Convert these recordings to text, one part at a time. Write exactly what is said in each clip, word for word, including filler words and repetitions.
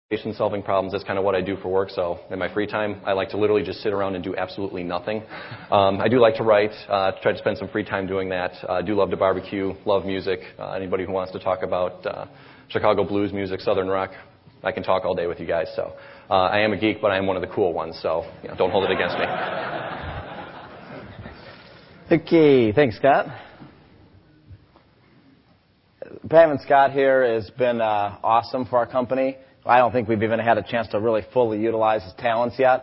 solving problems. That's kind of what I do for work. So in my free time, I like to literally just sit around and do absolutely nothing. Um, I do like to write, uh, to try to spend some free time doing that. I uh, do love to barbecue, love music. Uh, anybody who wants to talk about uh, Chicago blues music, Southern rock, I can talk all day with you guys. So uh, I am a geek, but I am one of the cool ones. So you know, don't hold it against me. Okay, thanks, Scott. Having Scott here has been uh, awesome for our company. I don't think we've even had a chance to really fully utilize his talents yet.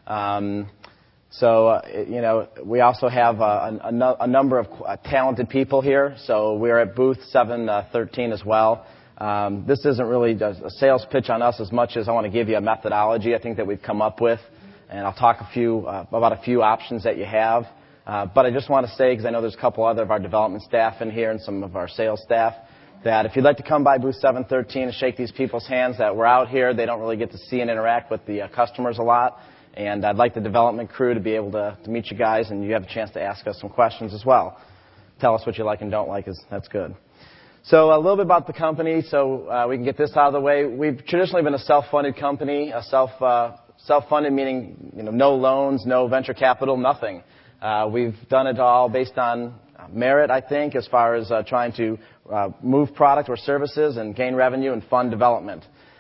Um, so, uh, you know, we also have uh, a, a, a number of uh, talented people here. So we're at booth seven thirteen as well. Um, this isn't really a sales pitch on us as much as I want to give you a methodology I think that we've come up with. And I'll talk a few uh, about a few options that you have. Uh, but I just want to say, because I know there's a couple other of our development staff in here and some of our sales staff, that if you'd like to come by booth seven thirteen and shake these people's hands that we're out here, they don't really get to see and interact with the uh, customers a lot. And I'd like the development crew to be able to, to meet you guys, and you have a chance to ask us some questions as well. Tell us what you like and don't like. Is That's good. So a little bit about the company, so uh, we can get this out of the way. We've traditionally been a self-funded company, a self, uh, self-funded meaning you know, no loans, no venture capital, nothing. Uh, we've done it all based on merit, I think, as far as uh, trying to uh, move product or services and gain revenue and fund development.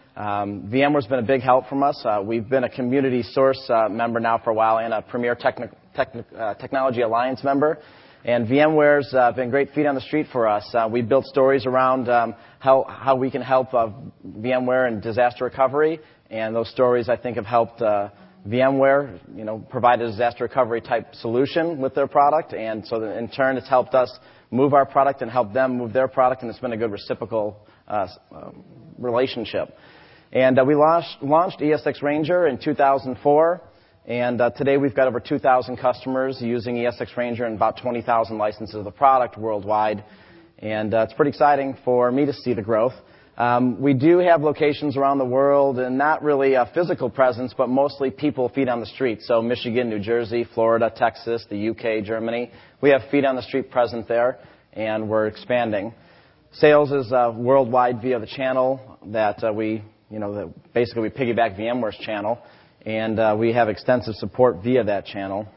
Um, VMware's been a big help from us. Uh, we've been a Community Source uh, member now for a while and a Premier Techni- Techni- uh, Technology Alliance member. And VMware's uh, been great feet on the street for us. Uh, we built stories around um, how, how we can help uh, VMware in disaster recovery, and those stories, I think, have helped uh, VMware, you know, provide a disaster recovery type solution with their product, and so that in turn it's helped us move our product and help them move their product, and it's been a good reciprocal uh, uh, relationship. And uh, we launched, launched E S X Ranger in two thousand four, and uh, today we've got over two thousand customers using E S X Ranger and about twenty thousand licenses of the product worldwide, and uh, it's pretty exciting for me to see the growth. Um, we do have locations around the world, and not really a physical presence, but mostly people feet on the street. So Michigan, New Jersey, Florida, Texas, the U K, Germany. We have feet on the street present there, and we're expanding. Sales is uh, worldwide via the channel that uh, we, you know, that basically we piggyback VMware's channel, and uh, we have extensive support via that channel.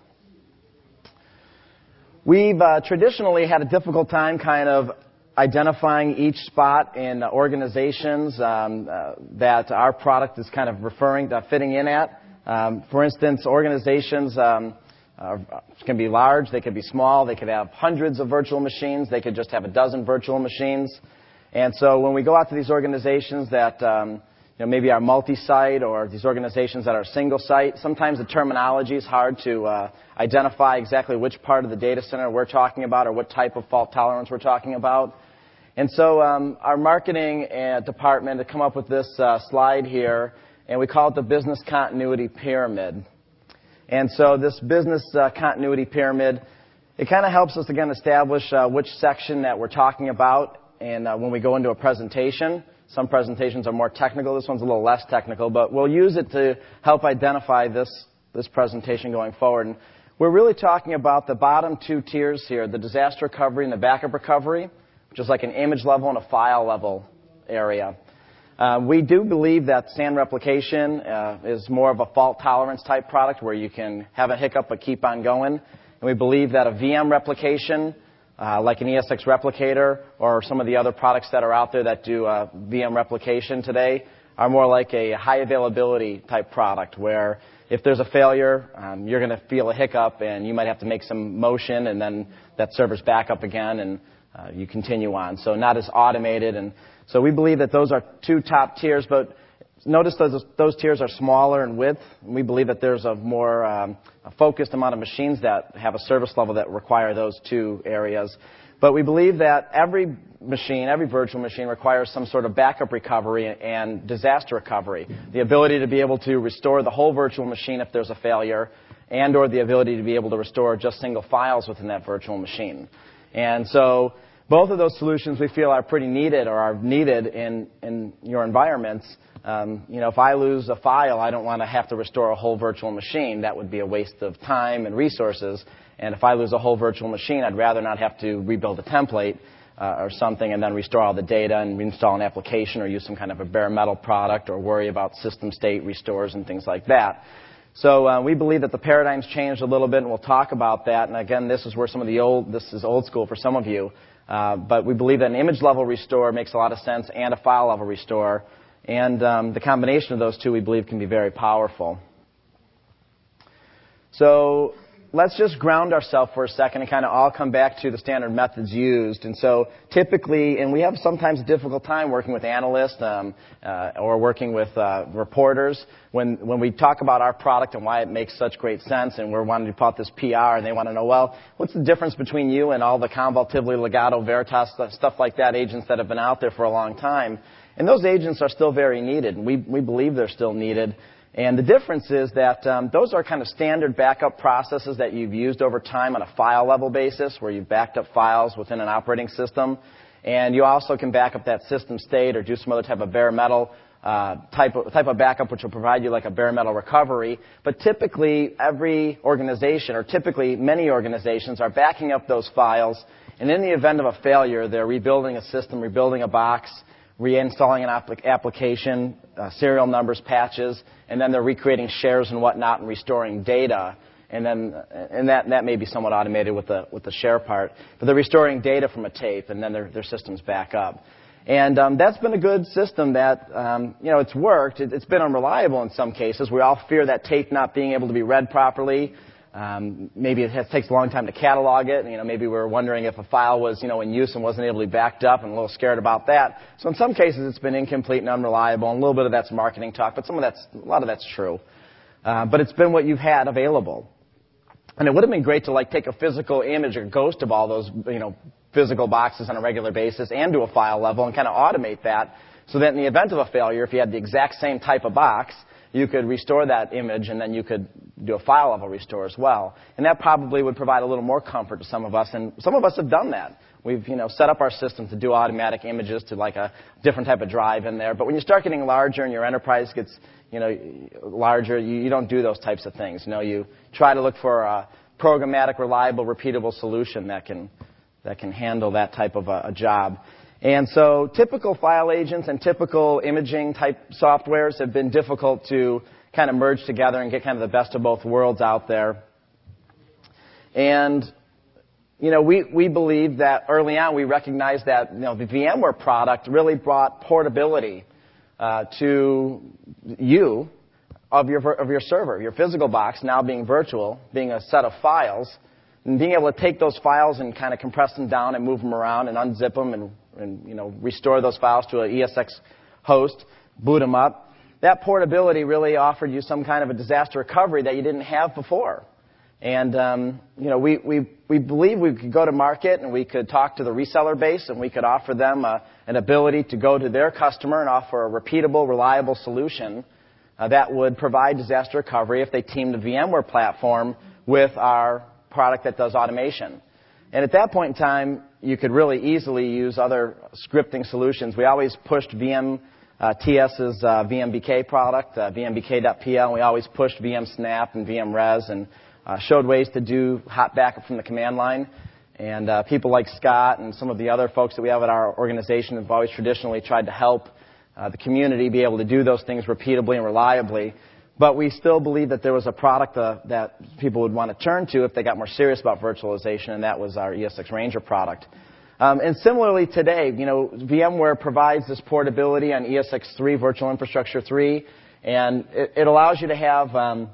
We've uh, traditionally had a difficult time kind of identifying each spot in organizations um, uh, that our product is kind of referring to, fitting in at. Um, for instance, organizations um, uh, can be large, they could be small, they could have hundreds of virtual machines, they could just have a dozen virtual machines. And so when we go out to these organizations that um, you know, maybe are multi-site, or these organizations that are single-site, sometimes the terminology is hard to uh, identify exactly which part of the data center we're talking about or what type of fault tolerance we're talking about. And so um, our marketing uh, department had come up with this uh, slide here, and we call it the business continuity pyramid. And so this business uh, continuity pyramid, it kind of helps us, again, establish uh, which section that we're talking about. And uh, when we go into a presentation, some presentations are more technical. This one's a little less technical, but we'll use it to help identify this, this presentation going forward. And we're really talking about the bottom two tiers here, the disaster recovery and the backup recovery, which is like an image level and a file level area. Uh, we do believe that S A N replication uh, is more of a fault tolerance type product where you can have a hiccup but keep on going. And we believe that a V M replication, uh, like an E S X Replicator or some of the other products that are out there that do uh, V M replication today, are more like a high availability type product where if there's a failure, um, you're going to feel a hiccup and you might have to make some motion and then that server's back up again and Uh, you continue on. So not as automated. And so we believe that those are two top tiers, but notice those, those tiers are smaller in width. And we believe that there's a more um, a focused amount of machines that have a service level that require those two areas. But we believe that every machine, every virtual machine requires some sort of backup recovery and disaster recovery. The ability to be able to restore the whole virtual machine if there's a failure, and or the ability to be able to restore just single files within that virtual machine. And so both of those solutions we feel are pretty needed or are needed in, in your environments. Um, you know, if I lose a file, I don't want to have to restore a whole virtual machine. That would be a waste of time and resources. And if I lose a whole virtual machine, I'd rather not have to rebuild a template. uh, or something and then restore all the data and reinstall an application or use some kind of a bare metal product or worry about system state restores and things like that. So uh, we believe that the paradigm's changed a little bit, and we'll talk about that. And again, this is where some of the old, this is old school for some of you, uh, but we believe that an image level restore makes a lot of sense and a file level restore. And um, the combination of those two, we believe, can be very powerful. So let's just ground ourselves for a second and kind of all come back to the standard methods used. And so typically, and we have sometimes a difficult time working with analysts um, uh, or working with uh, reporters when, when we talk about our product and why it makes such great sense, and we're wanting to put out this P R, and they want to know, well, what's the difference between you and all the Commvault, Tivoli, Legato, Veritas, stuff like that, agents that have been out there for a long time? And those agents are still very needed, and we, we believe they're still needed. And the difference is that um, those are kind of standard backup processes that you've used over time on a file level basis, where you've backed up files within an operating system. And you also can back up that system state or do some other type of bare metal uh, type of, type of backup, which will provide you like a bare metal recovery. But typically, every organization, or typically many organizations, are backing up those files. And in the event of a failure, they're rebuilding a system, rebuilding a box, reinstalling an applic- application, uh, serial numbers, patches, and then they're recreating shares and whatnot and restoring data. And then, and that, that may be somewhat automated with the, with the share part. But they're restoring data from a tape, and then their, their systems back up. And um, that's been a good system that, um, you know, it's worked. It, it's been unreliable in some cases. We all fear that tape not being able to be read properly. Um, maybe it has, takes a long time to catalog it. You know, maybe we're wondering if a file was, you know, in use and wasn't able to be backed up, and a little scared about that. So in some cases, it's been incomplete and unreliable, and a little bit of that's marketing talk, but some of that's, a lot of that's true. Uh, but it's been what you've had available. And it would have been great to like take a physical image or ghost of all those, you know, physical boxes on a regular basis and do a file level and kind of automate that, so that in the event of a failure, if you had the exact same type of box, you could restore that image, and then you could do a file level restore as well. And that probably would provide a little more comfort to some of us, and some of us have done that. We've, you know, set up our system to do automatic images to like a different type of drive in there. But when you start getting larger and your enterprise gets, you know, larger, you, you don't do those types of things. You know, you try to look for a programmatic, reliable, repeatable solution that can that can handle that type of a, a job. And so typical file agents and typical imaging type softwares have been difficult to kind of merge together and get kind of the best of both worlds out there. And, you know, we, we believe that early on we recognized that, you know, the VMware product really brought portability uh, to you of your, of your server, your physical box now being virtual, being a set of files, and being able to take those files and kind of compress them down and move them around and unzip them and and, you know, restore those files to an E S X host, boot them up. That portability really offered you some kind of a disaster recovery that you didn't have before. And, um, you know, we, we, we believe we could go to market and we could talk to the reseller base and we could offer them a, an ability to go to their customer and offer a repeatable, reliable solution uh, that would provide disaster recovery if they teamed the VMware platform with our product that does automation. And at that point in time, you could really easily use other scripting solutions. We always pushed V M uh, T S's uh, V M B K product, uh, V M B K dot P L. We always pushed V M Snap and V M Res and uh, showed ways to do hot backup from the command line. And uh, people like Scott and some of the other folks that we have at our organization have always traditionally tried to help uh, the community be able to do those things repeatably and reliably. But we still believe that there was a product uh, that people would want to turn to if they got more serious about virtualization, and that was our E S X Ranger product. Um, and similarly today, you know, VMware provides this portability on E S X three, Virtual Infrastructure three, and it, it allows you to have um,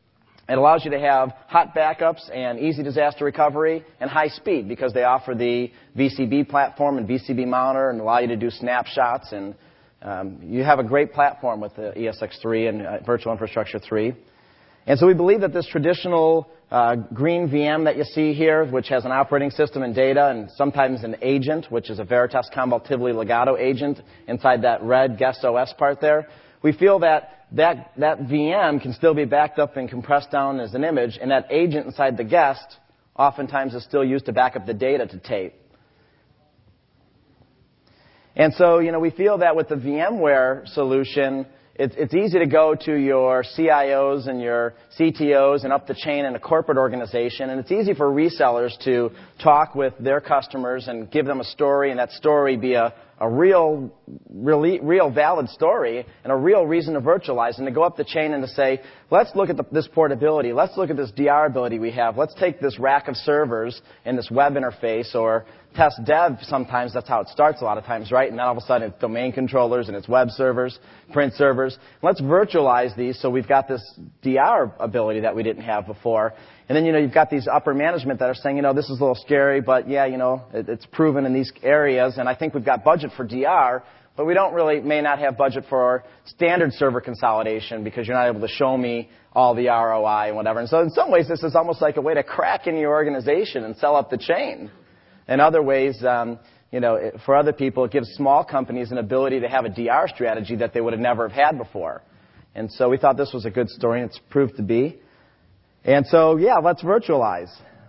it allows you to have hot backups and easy disaster recovery and high speed, because they offer the V C B platform and V C B mounter and allow you to do snapshots. And Um, you have a great platform with the E S X three and uh, Virtual Infrastructure three. And so we believe that this traditional uh, green V M that you see here, which has an operating system and data and sometimes an agent, which is a Veritas Commvault Tivoli Legato agent inside that red guest O S part there, we feel that that, that V M can still be backed up and compressed down as an image, and that agent inside the guest oftentimes is still used to back up the data to tape. And so, you know, we feel that with the VMware solution, It's, it's easy to go to your C I Os and your C T Os and up the chain in a corporate organization, and it's easy for resellers to talk with their customers and give them a story, and that story be a, a real, really, real valid story and a real reason to virtualize, and to go up the chain and to say, let's look at the, this portability, let's look at this D R ability we have, let's take this rack of servers and this web interface, or test dev, sometimes that's how it starts a lot of times, right? And then all of a sudden it's domain controllers and it's web servers, print servers. Let's virtualize these so we've got this D R ability that we didn't have before. And then, you know, you've got these upper management that are saying, you know, this is a little scary, but yeah, you know, it, it's proven in these areas, and I think we've got budget for D R, but we don't really, may not have budget for standard server consolidation because you're not able to show me all the R O I and whatever. And so in some ways, this is almost like a way to crack into your organization and sell up the chain. In other ways, um, you know, it, for other people, it gives small companies an ability to have a D R strategy that they would have never have had before. And so we thought this was a good story, and it's proved to be. And so, yeah, let's virtualize.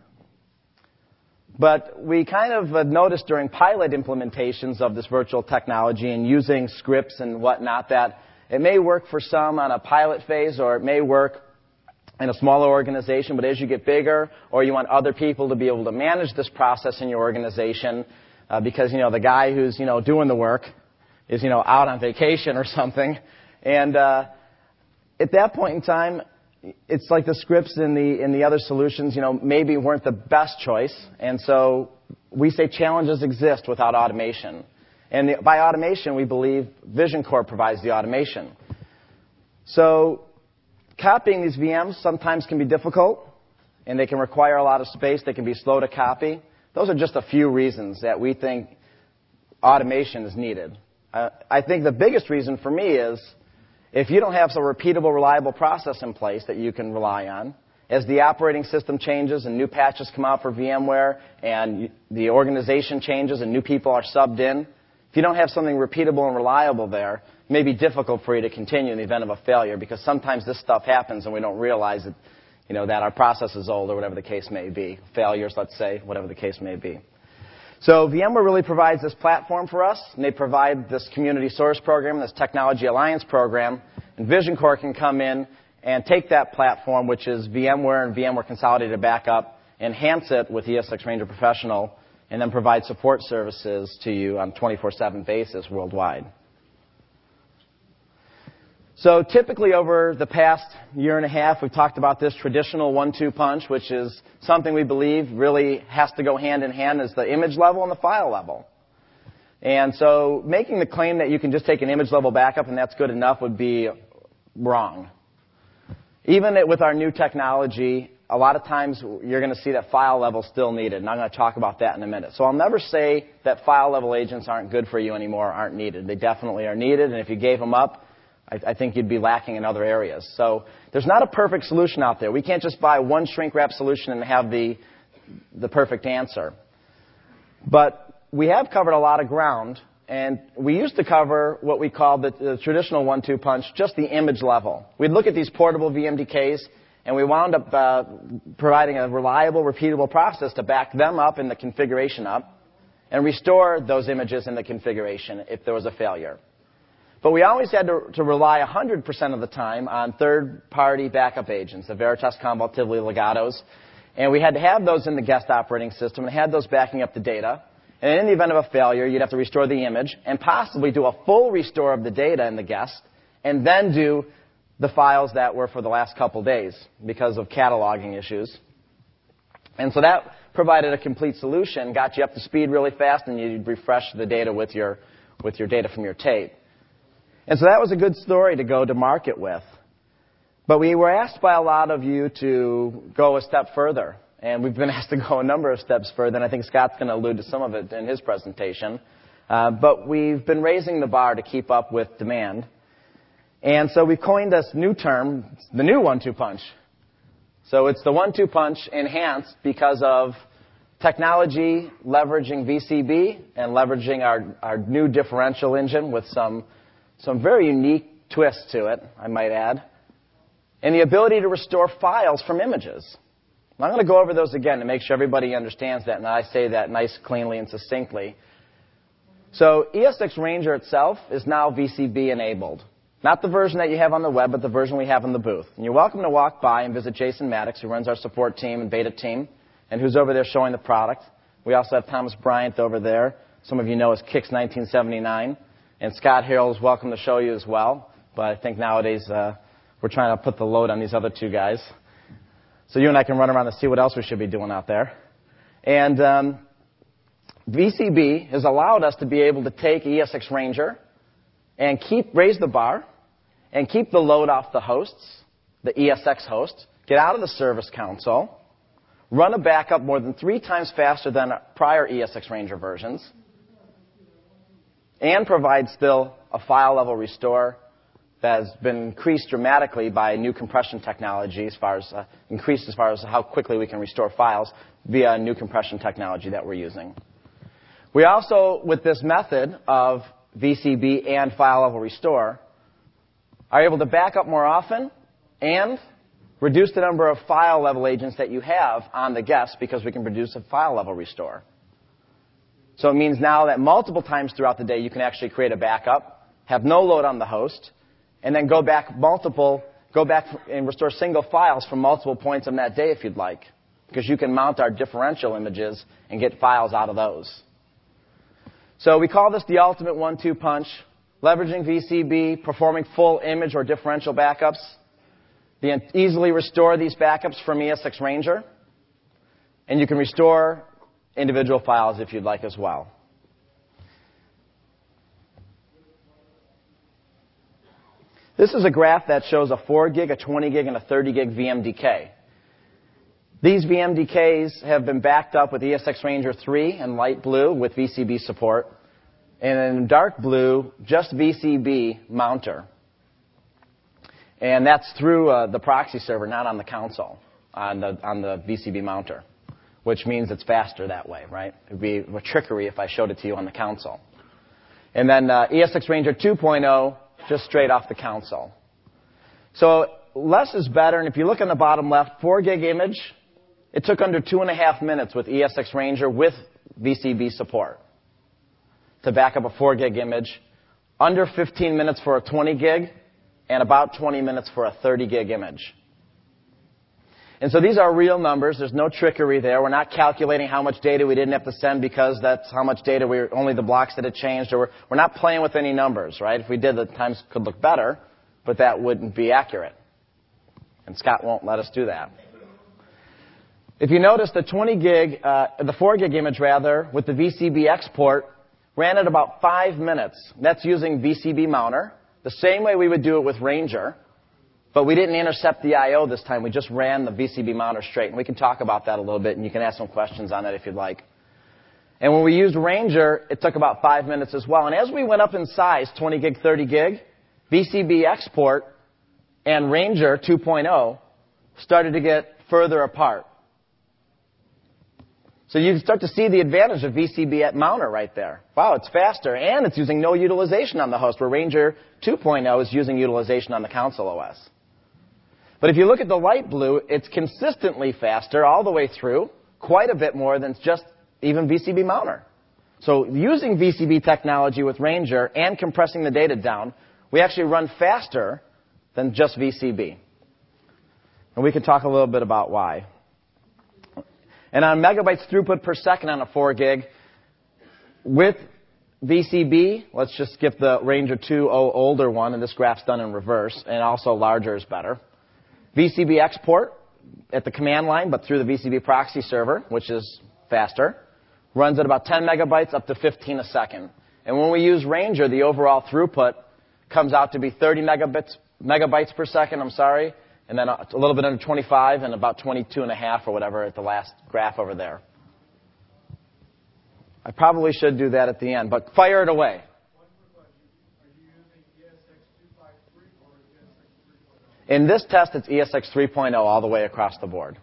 But we kind of uh, noticed during pilot implementations of this virtual technology and using scripts and whatnot that it may work for some on a pilot phase, or it may work in a smaller organization, but as you get bigger, or you want other people to be able to manage this process in your organization, uh, because, you know, the guy who's, you know, doing the work is, you know, out on vacation or something. And uh, at that point in time, it's like the scripts in the in the other solutions, you know, maybe weren't the best choice. And so we say challenges exist without automation. And the, by automation, we believe VisionCore provides the automation. So copying these V Ms sometimes can be difficult, and they can require a lot of space. They can be slow to copy. Those are just a few reasons that we think automation is needed. Uh, I think the biggest reason for me is if you don't have some repeatable, reliable process in place that you can rely on, as the operating system changes and new patches come out for VMware and the organization changes and new people are subbed in, if you don't have something repeatable and reliable there, it may be difficult for you to continue in the event of a failure, because sometimes this stuff happens and we don't realize it, you know, that our process is old or whatever the case may be. Failures, let's say, whatever the case may be. So VMware really provides this platform for us, and they provide this community source program, this technology alliance program, and VisionCore can come in and take that platform, which is VMware and VMware Consolidated Backup, enhance it with E S X Ranger Professional, and then provide support services to you on a twenty-four seven basis worldwide. So typically over the past year and a half, we've talked about this traditional one two punch, which is something we believe really has to go hand in hand as the image level and the file level. And so making the claim that you can just take an image level backup and that's good enough would be wrong. Even with our new technology, a lot of times you're going to see that file level still needed, and I'm going to talk about that in a minute. So I'll never say that file level agents aren't good for you anymore, aren't needed. They definitely are needed, and if you gave them up, I, I think you'd be lacking in other areas. So there's not a perfect solution out there. We can't just buy one shrink wrap solution and have the, the perfect answer. But we have covered a lot of ground, and we used to cover what we call the, the traditional one two punch, just the image level. We'd look at these portable V M D Ks, and we wound up uh, providing a reliable, repeatable process to back them up in the configuration up and restore those images in the configuration if there was a failure. But we always had to, to rely one hundred percent of the time on third-party backup agents, the Veritas, Commvault, Tivoli, Legatos. And we had to have those in the guest operating system and had those backing up the data. And in the event of a failure, you'd have to restore the image and possibly do a full restore of the data in the guest and then do the files that were for the last couple days because of cataloging issues. And so that provided a complete solution, got you up to speed really fast, and you'd refresh the data with your, with your data from your tape. And so that was a good story to go to market with. But we were asked by a lot of you to go a step further. And we've been asked to go a number of steps further, and I think Scott's going to allude to some of it in his presentation. Uh, but we've been raising the bar to keep up with demand. And so we coined this new term, the new one two punch. So it's the one two punch enhanced because of technology leveraging V C B and leveraging our, our new differential engine with some, some very unique twists to it, I might add, and the ability to restore files from images. I'm going to go over those again to make sure everybody understands that, and I say that nice, cleanly, and succinctly. So E S X Ranger itself is now V C B enabled. Not the version that you have on the web, but the version we have in the booth. And you're welcome to walk by and visit Jason Maddox, who runs our support team and beta team, and who's over there showing the product. We also have Thomas Bryant over there. Some of you know as Kix nineteen seventy-nine. And Scott Harrell is welcome to show you as well. But I think nowadays uh, we're trying to put the load on these other two guys. So you and I can run around and see what else we should be doing out there. And um, V C B has allowed us to be able to take E S X Ranger and keep raise the bar and keep the load off the hosts, the E S X host, get out of the service console, run a backup more than three times faster than prior E S X Ranger versions, and provide still a file level restore that has been increased dramatically by new compression technology as far as, uh, increased as far as how quickly we can restore files via new compression technology that we're using. We also, with this method of V C B and file level restore, are able to back up more often and reduce the number of file level agents that you have on the guest because we can produce a file level restore. So it means now that multiple times throughout the day you can actually create a backup, have no load on the host, and then go back multiple, go back and restore single files from multiple points on that day if you'd like, because you can mount our differential images and get files out of those. So we call this the ultimate one two punch, leveraging V C B, performing full image or differential backups, the easily restore these backups from E S X Ranger, and you can restore individual files if you'd like as well. This is a graph that shows a four gig, a twenty gig, and a thirty gig V M D K. These V M D Ks have been backed up with E S X Ranger three in light blue with V C B support, and in dark blue, just V C B mounter. And that's through uh, the proxy server, not on the console, on the, on the V C B mounter, which means it's faster that way, right? It would be a trickery if I showed it to you on the console. And then uh, E S X Ranger two point oh, just straight off the console. So less is better, and if you look on the bottom left, four gig image, it took under two and a half minutes with E S X Ranger with V C B support to back up a four gig image, under fifteen minutes for a twenty gig, and about twenty minutes for a thirty gig image. And so these are real numbers. There's no trickery there. We're not calculating how much data we didn't have to send because that's how much data we only the blocks that had changed. Or we're, we're not playing with any numbers, right? If we did, the times could look better, but that wouldn't be accurate. And Scott won't let us do that. If you notice, the twenty gig, uh, the four gig image rather, with the V C B export, ran at about five minutes. That's using V C B mounter, the same way we would do it with Ranger. But we didn't intercept the I O this time. We just ran the V C B mounter straight. And we can talk about that a little bit, and you can ask some questions on that if you'd like. And when we used Ranger, it took about five minutes as well. And as we went up in size, twenty gig, thirty gig, V C B export and Ranger two point oh started to get further apart. So you can start to see the advantage of V C B at mounter right there. Wow, it's faster, and it's using no utilization on the host, where Ranger two point oh is using utilization on the console O S. But if you look at the light blue, it's consistently faster all the way through, quite a bit more than just even V C B mounter. So using V C B technology with Ranger and compressing the data down, we actually run faster than just V C B. And we can talk a little bit about why. And on megabytes throughput per second on a four gig, with V C B, let's just skip the Ranger two point oh older one, and this graph's done in reverse, and also larger is better. V C B export at the command line, but through the V C B proxy server, which is faster, runs at about ten megabytes up to fifteen a second. And when we use Ranger, the overall throughput comes out to be thirty megabits, megabytes per second, I'm sorry, and then a little bit under twenty-five and about twenty-two and a half or whatever at the last graph over there. I probably should do that at the end, but fire it away. In this test, it's E S X three point oh all the way across the board.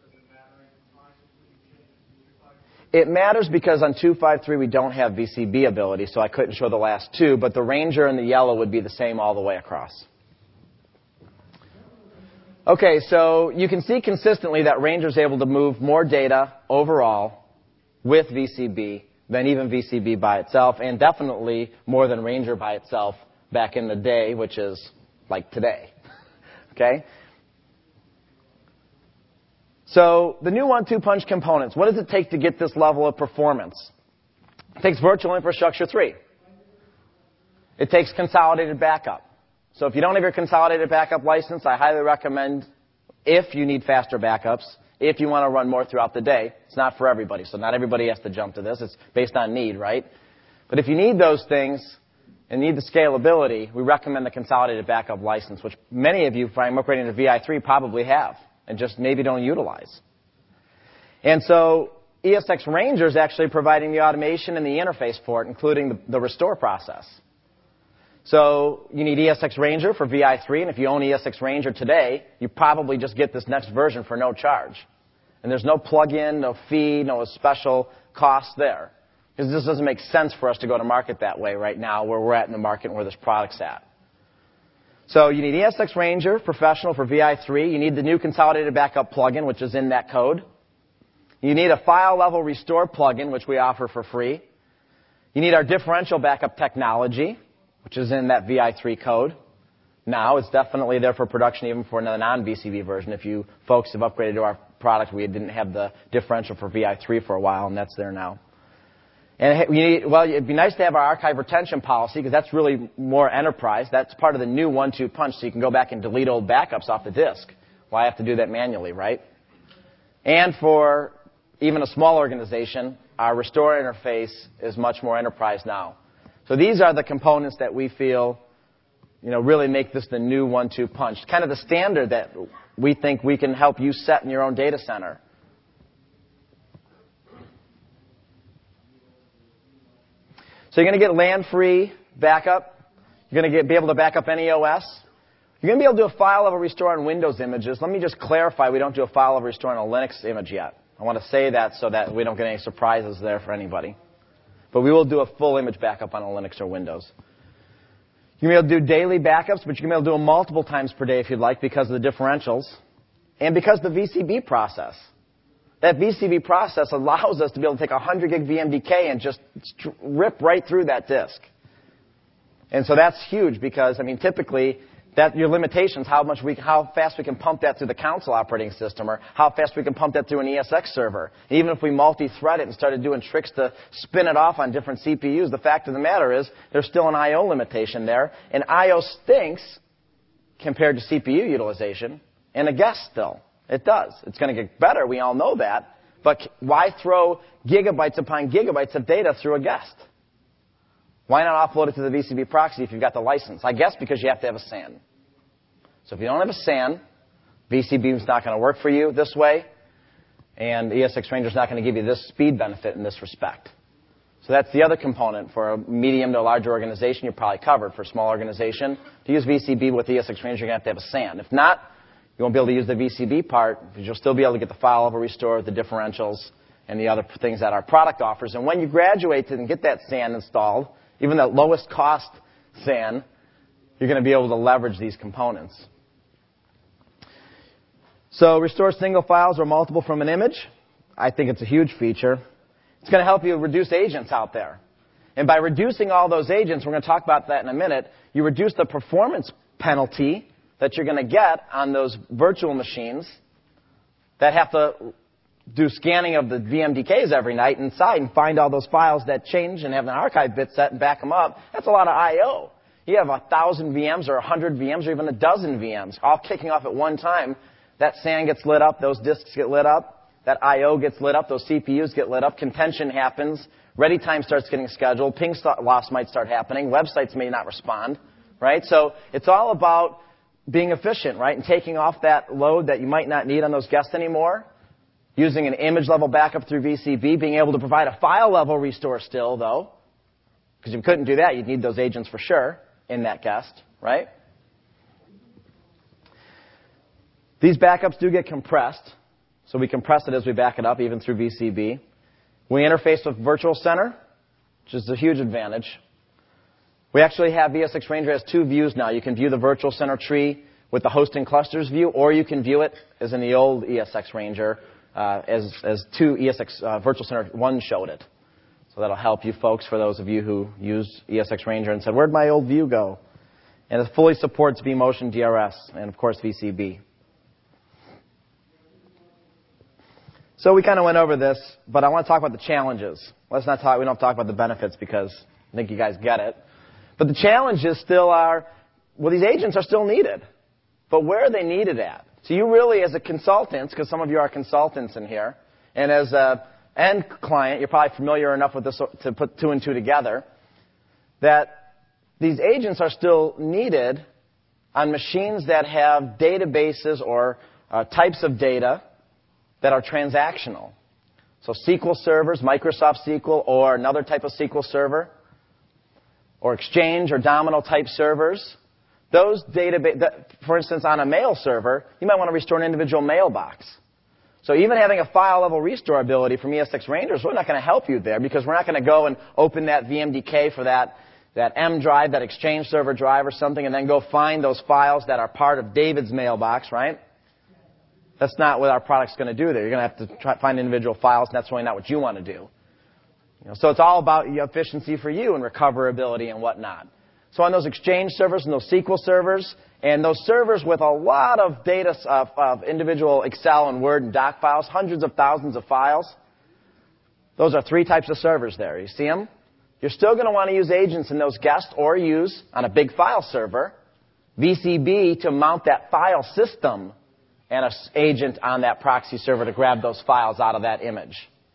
It matters because on two point five three we don't have V C B ability, so I couldn't show the last two, but the Ranger and the yellow would be the same all the way across. Okay, so you can see consistently that Ranger is able to move more data overall with V C B than even V C B by itself, and definitely more than Ranger by itself back in the day, which is like today. Okay? So the new one two punch components, what does it take to get this level of performance? It takes virtual infrastructure three. It takes consolidated backup. So if you don't have your consolidated backup license, I highly recommend, if you need faster backups, if you want to run more throughout the day. It's not for everybody, so not everybody has to jump to this. It's based on need, right? But if you need those things and need the scalability, we recommend the consolidated backup license, which many of you, if I'm upgrading to V I three, probably have and just maybe don't utilize. And so E S X Ranger is actually providing the automation and the interface for it, including the, the restore process. So you need E S X Ranger for V I three, and if you own E S X Ranger today, you probably just get this next version for no charge. And there's no plug-in, no fee, no special cost there. Because this doesn't make sense for us to go to market that way right now, where we're at in the market and where this product's at. So you need E S X Ranger Professional for V I three. You need the new Consolidated Backup plugin, which is in that code. You need a file level restore plugin, which we offer for free. You need our differential backup technology, which is in that V I three code. Now, it's definitely there for production even for the non-V C B version. If you folks have upgraded to our product, we didn't have the differential for V I three for a while, and that's there now. And we need, well, it'd be nice to have our archive retention policy, because that's really more enterprise. That's part of the new one two punch, so you can go back and delete old backups off the disk. Well, I have to do that manually, right? And for even a small organization, our restore interface is much more enterprise now. So these are the components that we feel, you know, really make this the new one two punch. Kind of the standard that we think we can help you set in your own data center. So you're going to get LAN-free backup. You're going to get, be able to back up any O S. You're going to be able to do a file level restore on Windows images. Let me just clarify, we don't do a file level restore on a Linux image yet. I want to say that so that we don't get any surprises there for anybody. But we will do a full image backup on a Linux or Windows. You're going to be able to do daily backups, but you're going to be able to do them multiple times per day if you'd like, because of the differentials. And because of the V C B process. That V C B process allows us to be able to take a one hundred gig V M D K and just rip right through that disk. And so that's huge because, I mean, typically, that your limitations, how much we, how fast we can pump that through the console operating system, or how fast we can pump that through an E S X server. Even if we multi-thread it and started doing tricks to spin it off on different C P Us, the fact of the matter is there's still an I O limitation there, and I O stinks compared to C P U utilization, and a guest still. It does. It's going to get better. We all know that. But why throw gigabytes upon gigabytes of data through a guest? Why not offload it to the V C B proxy if you've got the license? I guess because you have to have a S A N. So if you don't have a S A N, V C B is not going to work for you this way, and E S X Ranger is not going to give you this speed benefit in this respect. So that's the other component. For a medium to a larger organization, you're probably covered. For a small organization, to use V C B with E S X Ranger, you're going to have to have a S A N. If not, you won't be able to use the V C B part, because you'll still be able to get the file level restore, the differentials, and the other things that our product offers. And when you graduate and get that S A N installed, even the lowest cost S A N, you're going to be able to leverage these components. So restore single files or multiple from an image. I think it's a huge feature. It's going to help you reduce agents out there. And by reducing all those agents, we're going to talk about that in a minute, you reduce the performance penalty that you're going to get on those virtual machines that have to do scanning of the V M D Ks every night inside and find all those files that change and have an archive bit set and back them up. That's a lot of I O. You have a thousand V Ms or a hundred V Ms or even a dozen V Ms all kicking off at one time. That S A N gets lit up, those disks get lit up, that I O gets lit up, those C P Us get lit up, contention happens, ready time starts getting scheduled, ping loss might start happening, websites may not respond, right? So it's all about being efficient, right, and taking off that load that you might not need on those guests anymore, using an image level backup through V C B, being able to provide a file level restore still, though, because if you couldn't do that, you'd need those agents for sure in that guest, right? These backups do get compressed, so we compress it as we back it up, even through V C B. We interface with Virtual Center, which is a huge advantage. We actually have E S X Ranger has two views now. You can view the Virtual Center tree with the host and clusters view, or you can view it as in the old E S X Ranger uh, as, as two E S X uh, Virtual Center one showed it. So that'll help you folks, for those of you who used E S X Ranger and said, where'd my old view go? And it fully supports vMotion D R S and, of course, V C B. So we kind of went over this, but I want to talk about the challenges. Let's not talk, we don't talk about the benefits because I think you guys get it. But the challenges still are, well, these agents are still needed. But where are they needed at? So you really, as a consultant, because some of you are consultants in here, and as an end client, you're probably familiar enough with this to put two and two together, that these agents are still needed on machines that have databases or uh, types of data that are transactional. So S Q L servers, Microsoft S Q L, or another type of S Q L server, or Exchange or Domino type servers. Those database, for instance, on a mail server, you might want to restore an individual mailbox. So even having a file level restore ability from E S X Ranger is really not going to help you there because we're not going to go and open that V M D K for that, that M drive, that Exchange server drive or something, and then go find those files that are part of David's mailbox, right? That's not what our product's going to do there. You're going to have to try, find individual files, and that's really not what you want to do. You know, so it's all about efficiency for you and recoverability and whatnot. So on those Exchange servers and those S Q L servers, and those servers with a lot of data of, of individual Excel and Word and doc files, hundreds of thousands of files, those are three types of servers there. You see them? You're still going to want to use agents in those guest or use, on a big file server, V C B to mount that file system and an agent on that proxy server to grab those files out of that image.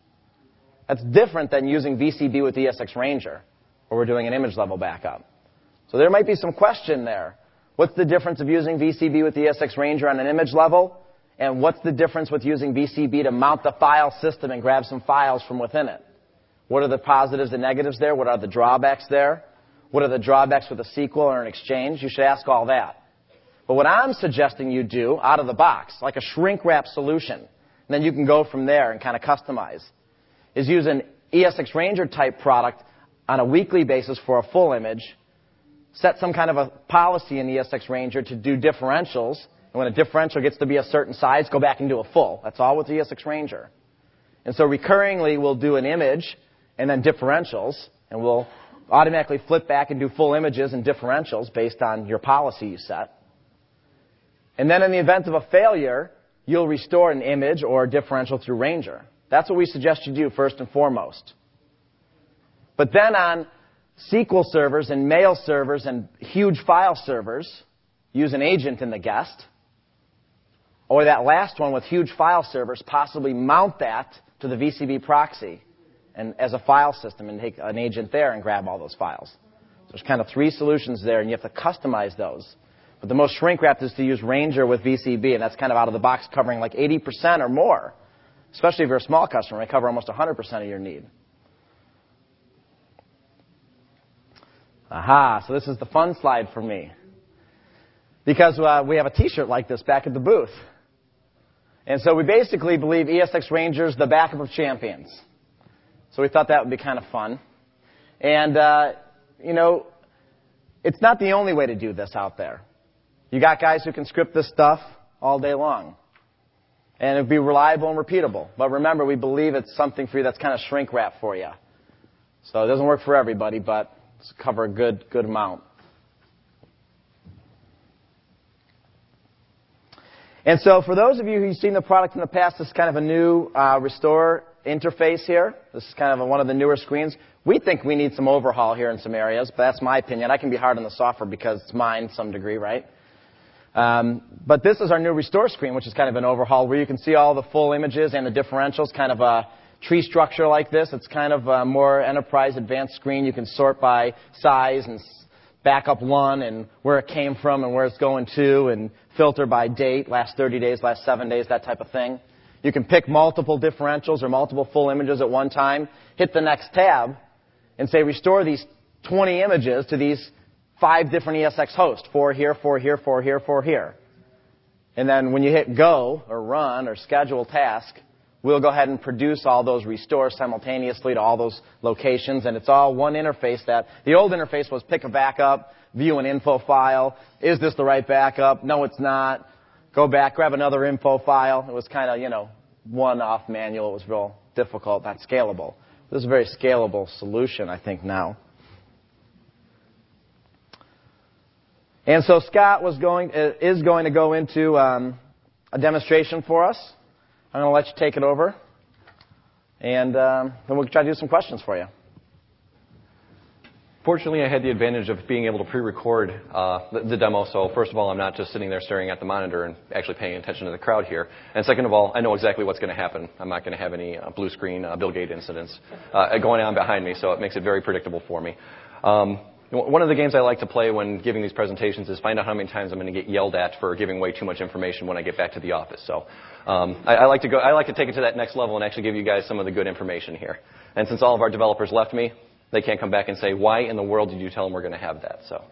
That's different than using V C B with E S X Ranger, where we're doing an image level backup. So there might be some question there. What's the difference of using V C B with E S X Ranger on an image level? And what's the difference with using V C B to mount the file system and grab some files from within it? What are the positives and negatives there? What are the drawbacks there? What are the drawbacks with a S Q L or an Exchange? You should ask all that. But what I'm suggesting you do out of the box, like a shrink wrap solution, and then you can go from there and kind of customize, is use an E S X Ranger type product on a weekly basis for a full image, set some kind of a policy in E S X Ranger to do differentials, and when a differential gets to be a certain size, go back and do a full. That's all with E S X Ranger. And so recurringly, we'll do an image and then differentials, and we'll automatically flip back and do full images and differentials based on your policy you set. And then in the event of a failure, you'll restore an image or a differential through Ranger. That's what we suggest you do first and foremost. But then on S Q L servers and mail servers and huge file servers, use an agent in the guest. Or that last one with huge file servers, possibly mount that to the V C B proxy and as a file system and take an agent there and grab all those files. So there's kind of three solutions there, and you have to customize those. But the most shrink-wrapped is to use Ranger with V C B, and that's kind of out of the box covering like eighty percent or more. Especially if you're a small customer, it cover almost one hundred percent of your need. Aha, so this is the fun slide for me. Because uh, we have a T-shirt like this back at the booth. And so we basically believe E S X Ranger's the backup of champions. So we thought that would be kind of fun. And, uh, you know, it's not the only way to do this out there. You got guys who can script this stuff all day long. And it'll be reliable and repeatable. But remember, we believe it's something for you that's kind of shrink wrap for you. So it doesn't work for everybody, but it's cover a good, good amount. And so for those of you who've seen the product in the past, this is kind of a new uh, Restore interface here. This is kind of a, one of the newer screens. We think we need some overhaul here in some areas, but that's my opinion. I can be hard on the software because it's mine to some degree, right? Um, but this is our new Restore screen, which is kind of an overhaul where you can see all the full images and the differentials, kind of a tree structure like this. It's kind of a more enterprise advanced screen. You can sort by size and back up one and where it came from and where it's going to and filter by date, last thirty days, last seven days, that type of thing. You can pick multiple differentials or multiple full images at one time, hit the next tab, and say restore these twenty images to these five different E S X hosts, four here, four here, four here, four here. And then when you hit go or run or schedule task, we'll go ahead and produce all those restores simultaneously to all those locations, and it's all one interface. That the old interface was pick a backup, view an info file. Is this the right backup? No, it's not. Go back, grab another info file. It was kind of, you know, one-off manual. It was real difficult, not scalable. This is a very scalable solution, I think, now. And so Scott was going, is going to go into um, a demonstration for us. I'm going to let you take it over, and um, then we'll try to do some questions for you. Fortunately, I had the advantage of being able to pre-record uh, the, the demo, so first of all, I'm not just sitting there staring at the monitor and actually paying attention to the crowd here. And second of all, I know exactly what's going to happen. I'm not going to have any uh, blue screen uh, Bill Gates incidents uh, going on behind me, so it makes it very predictable for me. Um, one of the games I like to play when giving these presentations is find out how many times I'm going to get yelled at for giving away too much information when I get back to the office. So um, I, I like to go. I like to take it to that next level and actually give you guys some of the good information here. And since all of our developers left me, they can't come back and say, why in the world did you tell them we're going to have that? So,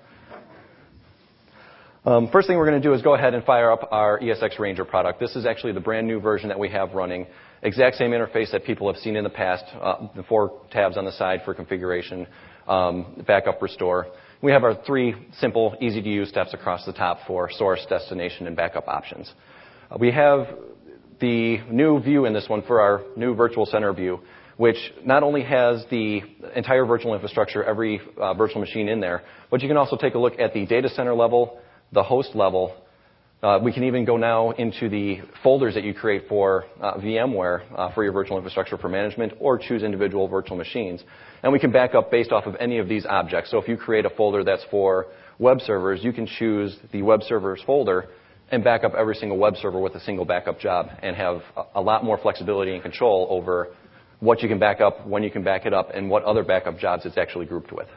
um, first thing we're going to do is go ahead and fire up our E S X Ranger product. This is actually the brand new version that we have running. Exact same interface that people have seen in the past. Uh, the four tabs on the side for configuration, um, backup, restore. We have our three simple, easy to use steps across the top for source, destination, and backup options. Uh, we have the new view in this one for our new virtual center view, which not only has the entire virtual infrastructure, every uh, virtual machine in there, but you can also take a look at the data center level, the host level. Uh, we can even go now into the folders that you create for uh, VMware uh, for your virtual infrastructure for management, or choose individual virtual machines. And we can back up based off of any of these objects. So if you create a folder that's for web servers, you can choose the web servers folder and back up every single web server with a single backup job, and have a lot more flexibility and control over what you can back up, when you can back it up, and what other backup jobs it's actually grouped with.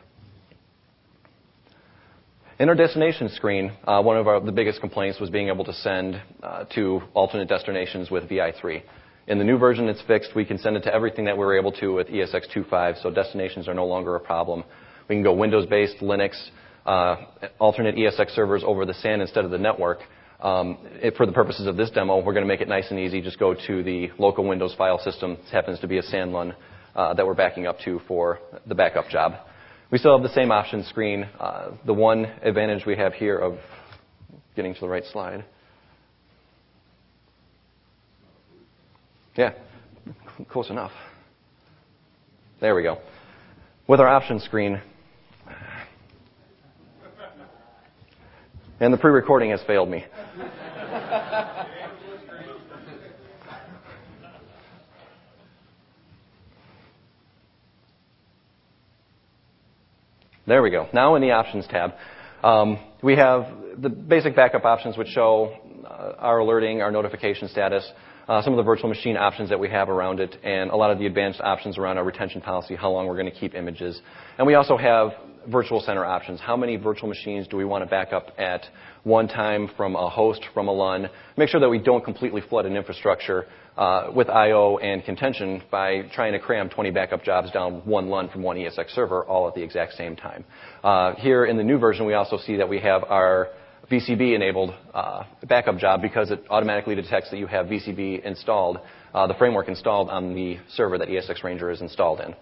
In our destination screen, uh, one of our, the biggest complaints was being able to send uh, to alternate destinations with V I three. In the new version, it's fixed. We can send it to everything that we were able to with E S X two point five, so destinations are no longer a problem. We can go Windows-based, Linux, uh, alternate E S X servers over the S A N instead of the network. Um, it, for the purposes of this demo, we're going to make it nice and easy. Just go to the local Windows file system. This happens to be a S A N LUN uh, that we're backing up to for the backup job. We still have the same options screen. Uh, the one advantage we have here of getting to the right slide. Yeah, close enough. There we go. With our options screen, and the pre-recording has failed me. There we go. Now in the options tab, um, we have the basic backup options, which show uh, our alerting, our notification status, uh, some of the virtual machine options that we have around it, and a lot of the advanced options around our retention policy, how long we're going to keep images. And we also have virtual center options. How many virtual machines do we want to back up at one time from a host, from a LUN? Make sure that we don't completely flood an infrastructure uh, with I O and contention by trying to cram twenty backup jobs down one LUN from one E S X server all at the exact same time. Uh, here in the new version, we also see that we have our V C B-enabled uh, backup job, because it automatically detects that you have V C B installed, uh, the framework installed on the server that E S X Ranger is installed in.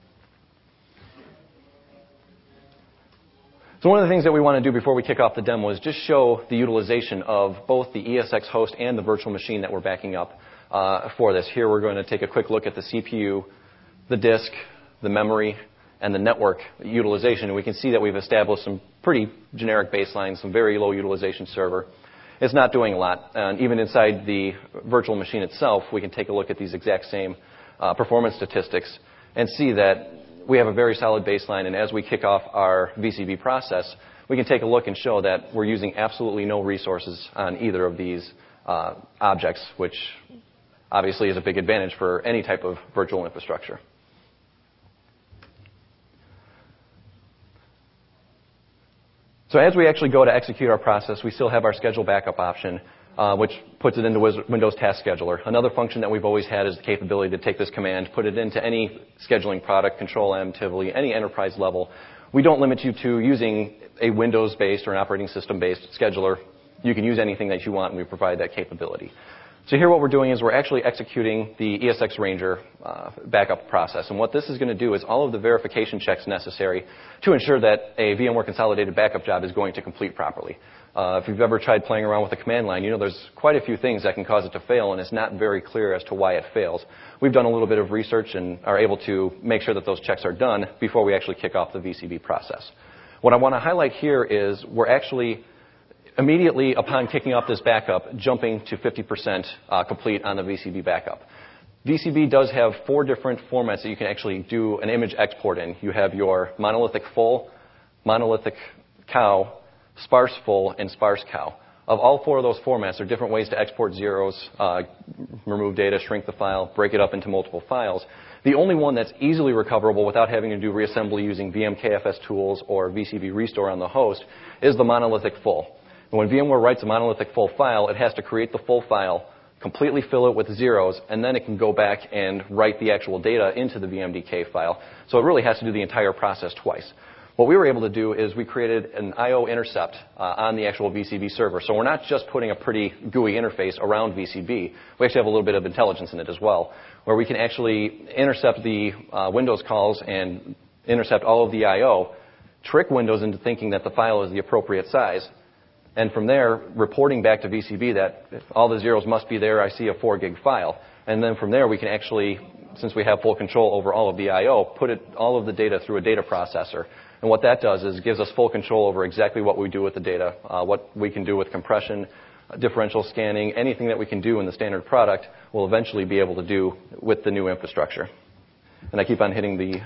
So one of the things that we want to do before we kick off the demo is just show the utilization of both the E S X host and the virtual machine that we're backing up uh, for this. Here we're going to take a quick look at the C P U, the disk, the memory, and the network utilization. And we can see that we've established some pretty generic baselines, some very low utilization server. It's not doing a lot. And even inside the virtual machine itself, we can take a look at these exact same uh, performance statistics and see that we have a very solid baseline, and as we kick off our V C B process, we can take a look and show that we're using absolutely no resources on either of these uh, objects, which obviously is a big advantage for any type of virtual infrastructure. So as we actually go to execute our process, we still have our schedule backup option, uh, which puts it into Windows Task Scheduler. Another function that we've always had is the capability to take this command, put it into any scheduling product, Control-M, Tivoli, any enterprise level. We don't limit you to using a Windows-based or an operating system-based scheduler. You can use anything that you want, and we provide that capability. So here what we're doing is we're actually executing the E S X Ranger uh, backup process. And what this is going to do is all of the verification checks necessary to ensure that a VMware Consolidated backup job is going to complete properly. Uh, if you've ever tried playing around with a command line, you know there's quite a few things that can cause it to fail, and it's not very clear as to why it fails. We've done a little bit of research and are able to make sure that those checks are done before we actually kick off the V C B process. What I want to highlight here is we're actually immediately upon kicking off this backup, jumping to fifty percent uh, complete on the V C B backup. V C B does have four different formats that you can actually do an image export in. You have your monolithic full, monolithic cow, sparse full, and sparse cow. Of all four of those formats, there are different ways to export zeros, uh, remove data, shrink the file, break it up into multiple files. The only one that's easily recoverable without having to do reassembly using V M K F S tools or V C B restore on the host is the monolithic full. And when VMware writes a monolithic full file, it has to create the full file, completely fill it with zeros, and then it can go back and write the actual data into the V M D K file. So it really has to do the entire process twice. What we were able to do is we created an I O intercept uh, on the actual V C B server. So we're not just putting a pretty G U I interface around V C B. We actually have a little bit of intelligence in it as well, where we can actually intercept the uh, Windows calls and intercept all of the I O, trick Windows into thinking that the file is the appropriate size, and from there, reporting back to V C B that if all the zeros must be there, I see a four gig file. And then from there, we can actually, since we have full control over all of the I O, put it, all of the data through a data processor. And what that does is gives us full control over exactly what we do with the data, uh, what we can do with compression, uh, differential scanning, anything that we can do in the standard product we'll eventually be able to do with the new infrastructure. And I keep on hitting the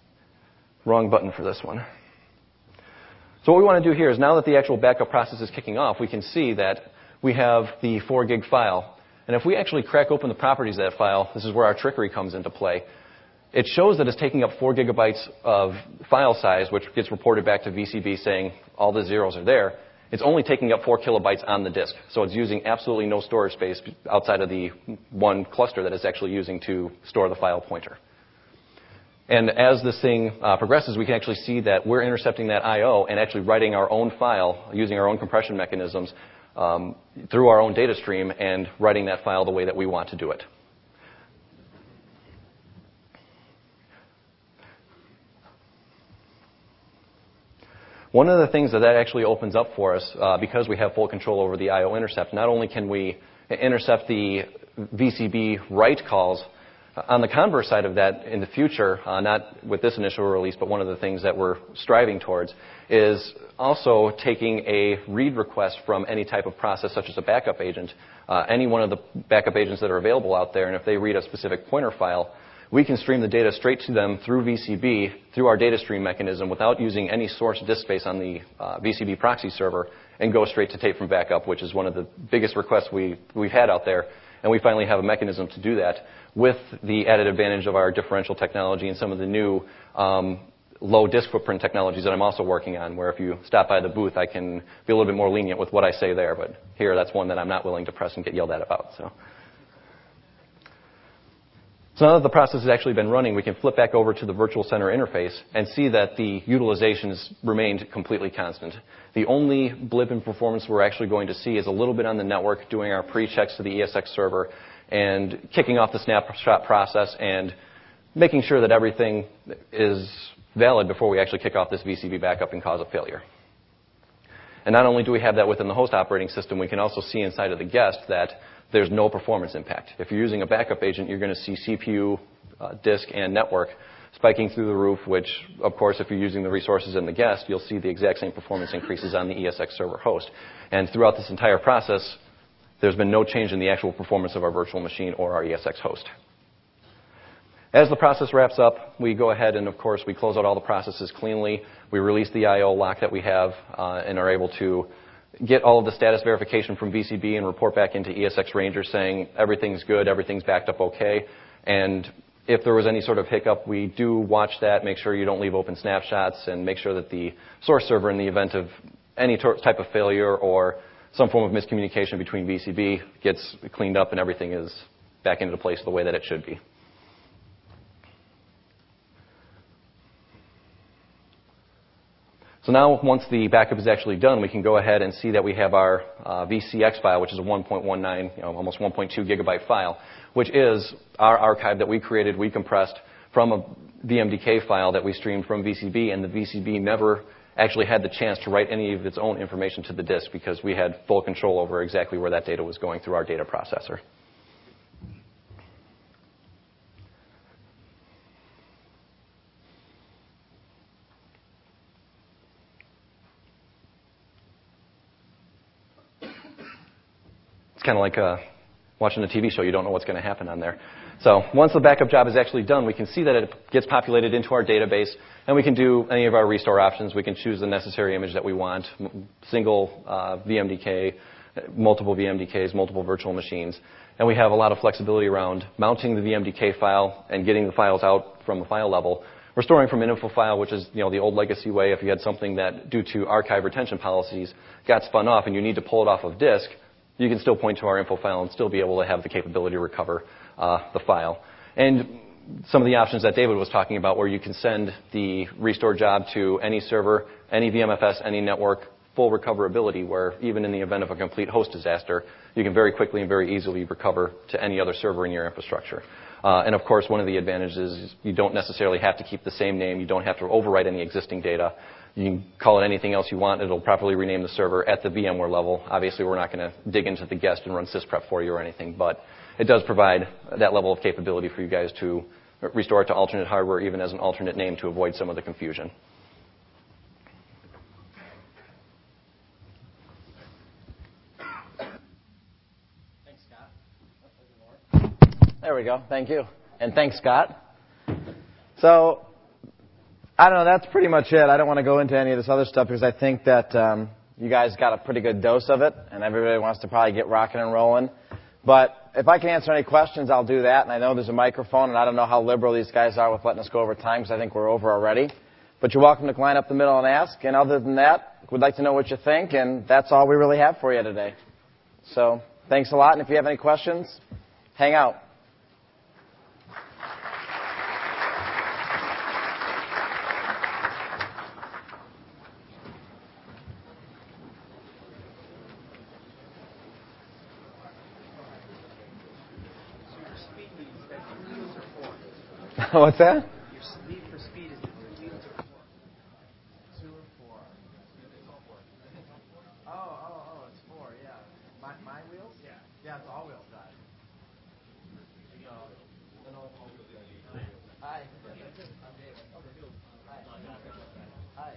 wrong button for this one. So what we want to do here is now that the actual backup process is kicking off, we can see that we have the four gig file. And if we actually crack open the properties of that file, this is where our trickery comes into play. It shows that it's taking up four gigabytes of file size, which gets reported back to V C B saying all the zeros are there. It's only taking up four kilobytes on the disk. So it's using absolutely no storage space outside of the one cluster that it's actually using to store the file pointer. And as this thing uh, progresses, we can actually see that we're intercepting that I O and actually writing our own file using our own compression mechanisms um, through our own data stream and writing that file the way that we want to do it. One of the things that that actually opens up for us, uh, because we have full control over the I O intercept, not only can we intercept the V C B write calls, on the converse side of that, in the future, uh, not with this initial release, but one of the things that we're striving towards is also taking a read request from any type of process, such as a backup agent, uh, any one of the backup agents that are available out there, and if they read a specific pointer file, we can stream the data straight to them through V C B, through our data stream mechanism, without using any source disk space on the uh, V C B proxy server, and go straight to tape from backup, which is one of the biggest requests we, we've had out there. And we finally have a mechanism to do that with the added advantage of our differential technology and some of the new um, low disk footprint technologies that I'm also working on, where if you stop by the booth, I can be a little bit more lenient with what I say there. But here, that's one that I'm not willing to press and get yelled at about. So. So now that the process has actually been running, we can flip back over to the Virtual Center interface and see that the utilization has remained completely constant. The only blip in performance we're actually going to see is a little bit on the network, doing our pre-checks to the E S X server and kicking off the snapshot process and making sure that everything is valid before we actually kick off this V C B backup and cause a failure. And not only do we have that within the host operating system, we can also see inside of the guest that there's no performance impact. If you're using a backup agent, you're going to see C P U, uh, disk, and network spiking through the roof, which, of course, if you're using the resources in the guest, you'll see the exact same performance increases on the E S X server host. And throughout this entire process, there's been no change in the actual performance of our virtual machine or our E S X host. As the process wraps up, we go ahead and, of course, we close out all the processes cleanly. We release the I O lock that we have uh, and are able to get all of the status verification from V C B and report back into E S X Ranger saying everything's good, everything's backed up okay. And if there was any sort of hiccup, we do watch that, make sure you don't leave open snapshots, and make sure that the source server, in the event of any type of failure or some form of miscommunication between V C B, gets cleaned up and everything is back into place the way that it should be. So now, once the backup is actually done, we can go ahead and see that we have our uh, V C X file, which is a one point one nine, you know, almost one point two gigabyte file, which is our archive that we created, we compressed from a V M D K file that we streamed from V C B, and the V C B never actually had the chance to write any of its own information to the disk because we had full control over exactly where that data was going through our data processor. it's kind of like uh, watching a T V show. You don't know what's going to happen on there. So once the backup job is actually done, we can see that it gets populated into our database, and we can do any of our restore options. We can choose the necessary image that we want, single uh, V M D K, multiple V M D Ks, multiple virtual machines. And we have a lot of flexibility around mounting the V M D K file and getting the files out from the file level. We're storing from an info file, which is, you know, the old legacy way. If you had something that, due to archive retention policies, got spun off and you need to pull it off of disk, you can still point to our info file and still be able to have the capability to recover uh, the file. And some of the options that David was talking about, where you can send the restore job to any server, any V M F S, any network, full recoverability, where even in the event of a complete host disaster, you can very quickly and very easily recover to any other server in your infrastructure. Uh, and of course, one of the advantages is you don't necessarily have to keep the same name. You don't have to overwrite any existing data. You can call it anything else you want. It'll properly rename the server at the VMware level. Obviously, we're not going to dig into the guest and run sysprep for you or anything, but it does provide that level of capability for you guys to restore it to alternate hardware, even as an alternate name, to avoid some of the confusion. Thanks, Scott. There we go. Thank you. And thanks, Scott. So, I don't know. That's pretty much it. I don't want to go into any of this other stuff because I think that um, you guys got a pretty good dose of it, and everybody wants to probably get rocking and rolling. But if I can answer any questions, I'll do that. And I know there's a microphone, and I don't know how liberal these guys are with letting us go over time because I think we're over already. But you're welcome to line up the middle and ask. And other than that, we'd like to know what you think, and that's all we really have for you today. So thanks a lot. And if you have any questions, hang out. What's that? Your speed for speed is two or four. Two or four. Oh, oh, oh, it's four, yeah. My, my wheels? Yeah. Yeah, it's all wheel drive. Hi. I'm David. Hi. Hi.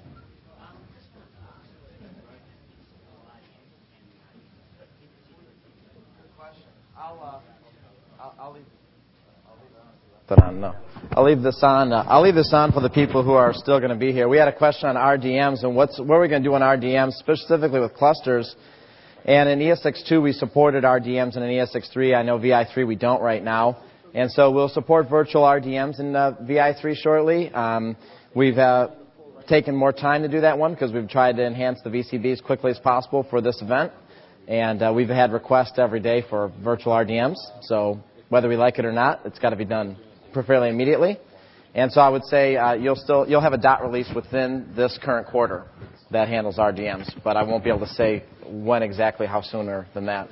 Good question. I'll, uh, I'll, I'll leave. On, no. I'll leave this on. Uh, I'll leave this on for the people who are still going to be here. We had a question on R D Ms and what's what are we going to do on R D Ms, specifically with clusters. And in E S X two, we supported R D Ms, and in E S X three, I know V I three we don't right now. And so we'll support virtual R D Ms in uh, V I three shortly. Um, we've uh, taken more time to do that one because we've tried to enhance the V C B as quickly as possible for this event. And uh, we've had requests every day for virtual R D Ms. So whether we like it or not, it's got to be done fairly immediately. And so I would say uh, you'll still you'll have a dot release within this current quarter that handles R D Ms, but I won't be able to say when exactly, how sooner than that.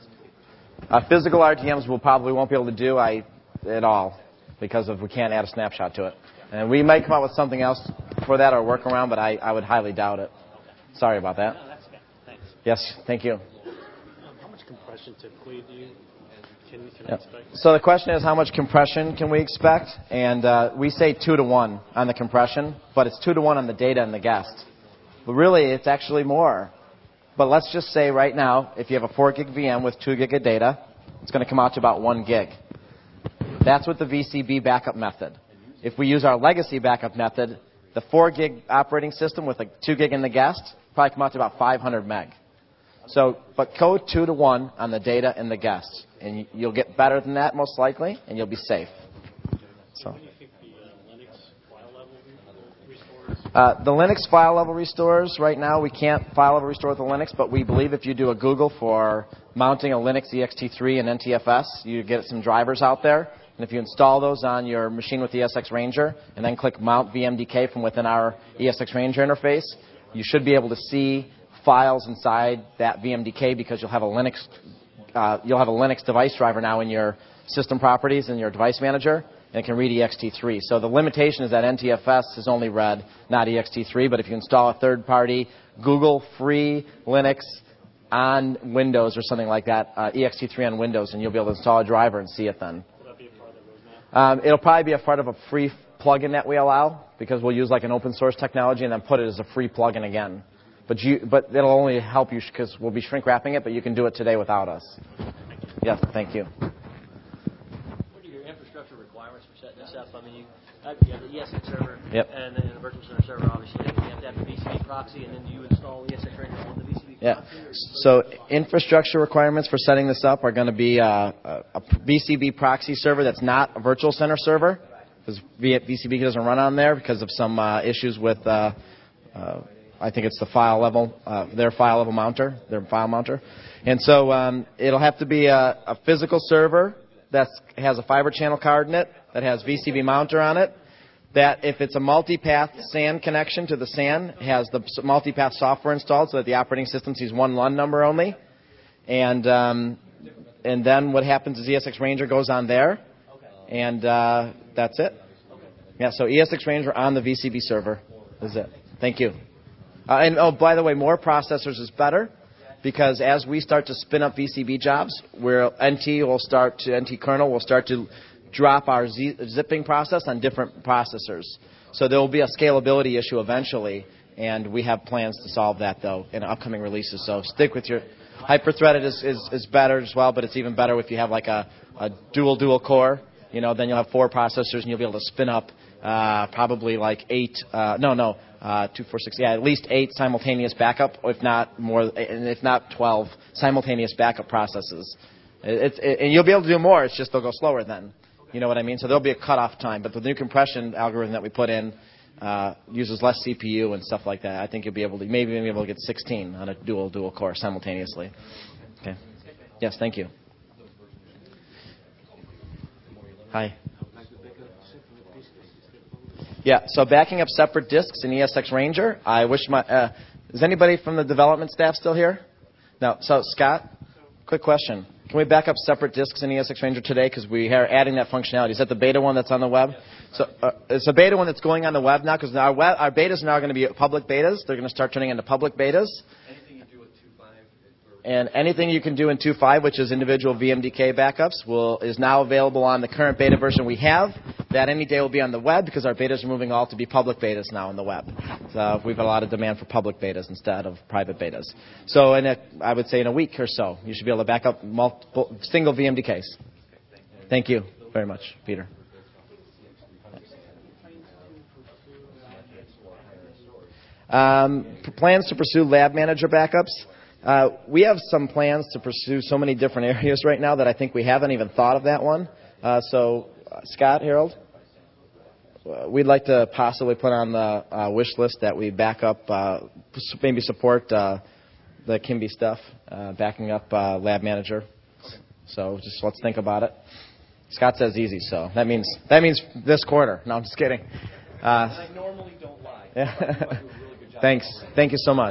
Uh, physical R D Ms we'll probably won't be able to do I, at all because of we can't add a snapshot to it. And we might come up with something else for that or work around, but I, I would highly doubt it. Sorry about that. No, that's okay. Thanks. Yes, thank you. Um, how much compression typically do you can, can Yep. expect? So the question is, how much compression can we expect? And uh, we say two to one on the compression, but it's two to one on the data and the guest. But really, it's actually more. But let's just say right now, if you have a four gig V M with two gig of data, it's going to come out to about one gig. That's with the V C B backup method. If we use our legacy backup method, the four gig operating system with a two gig in the guest probably come out to about five hundred meg. So, but go two to one on the data and the guests, and you'll get better than that most likely, and you'll be safe. So, What do you think the uh, Linux file level restores? uh, the Linux file level restores right now we can't file level restore with the Linux, but we believe if you do a Google for mounting a Linux E X T three and N T F S, you get some drivers out there, and if you install those on your machine with E S X Ranger, and then click Mount V M D K from within our E S X Ranger interface, you should be able to see files inside that V M D K because you'll have a Linux uh, you'll have a Linux device driver now in your system properties in your device manager, and it can read E X T three. So the limitation is that N T F S is only read, not E X T three. But if you install a third-party Google free Linux on Windows or something like that, uh, E X T three on Windows, and you'll be able to install a driver and see it then. Will that be a part of the roadmap? Um, it'll probably be a part of a free plugin that we allow because we'll use like an open source technology and then put it as a free plugin again. But you, but it'll only help you because we'll be shrink wrapping it, but you can do it today without us. Yes, thank you. What are your infrastructure requirements for setting this up? I mean, you have, you have the E S X server, yep. and then the virtual center server, obviously. You have to have the V C B proxy, and then you install E S X Ranger on the V C B yeah. proxy? So infrastructure requirements for setting this up are going to be uh, a, a V C B proxy server that's not a virtual center server, because V C B doesn't run on there because of some uh, issues with, uh, uh, I think it's the file level, uh, their file level mounter, their file mounter. And so um, it'll have to be a, a physical server that has a fiber channel card in it, that has V C B mounter on it, that if it's a multipath S A N connection to the S A N, has the multipath software installed so that the operating system sees one L U N number only. And um, and then what happens is E S X Ranger goes on there, and uh, that's it. Yeah, so E S X Ranger on the V C B server is it. Thank you. Uh, and oh, by the way, more processors is better, because as we start to spin up V C B jobs, where N T will start to, N T kernel will start to drop our z- zipping process on different processors. So there will be a scalability issue eventually, and we have plans to solve that, though, in upcoming releases. So stick with your... Hyper-threaded is, is, is better as well, but it's even better if you have like a, a dual dual core. You know, then you'll have four processors, and you'll be able to spin up uh, probably like eight... Uh, no, no. Uh, two, four, six, yeah, at least eight simultaneous backup, if not more, and if not twelve simultaneous backup processes. It's, it, and you'll be able to do more. It's just they'll go slower then. You know what I mean? So there'll be a cutoff time. But the new compression algorithm that we put in uh, uses less C P U and stuff like that. I think you'll be able to maybe be able to get sixteen on a dual dual core simultaneously. Okay. Yes, thank you. Hi. Yeah, so backing up separate disks in E S X Ranger. I wish my... Uh, is anybody from the development staff still here? No. So, Scott, quick question. Can we back up separate disks in E S X Ranger today? Because we are adding that functionality. Is that the beta one that's on the web? So uh, it's a beta one that's going on the web now, because our, web, our betas are now going to be public betas. They're going to start turning into public betas. And anything you can do in two point five, which is individual V M D K backups, will is now available on the current beta version we have. That any day will be on the web, because our betas are moving all to be public betas now on the web. So we've had a lot of demand for public betas instead of private betas. So in a, I would say in a week or so, you should be able to back up multiple, single V M D Ks. Thank you very much, Peter. Um, plans to pursue Lab Manager backups. Uh, we have some plans to pursue so many different areas right now that I think we haven't even thought of that one. Uh, so, uh, Scott, Harold, uh, we'd like to possibly put on the uh, wish list that we back up, uh, maybe support uh, the Kimby stuff, uh, backing up uh, Lab Manager. So just let's think about it. Scott says easy, so that means that means this quarter. No, I'm just kidding. Uh, I normally don't lie. Yeah. Thanks. Thank you so much.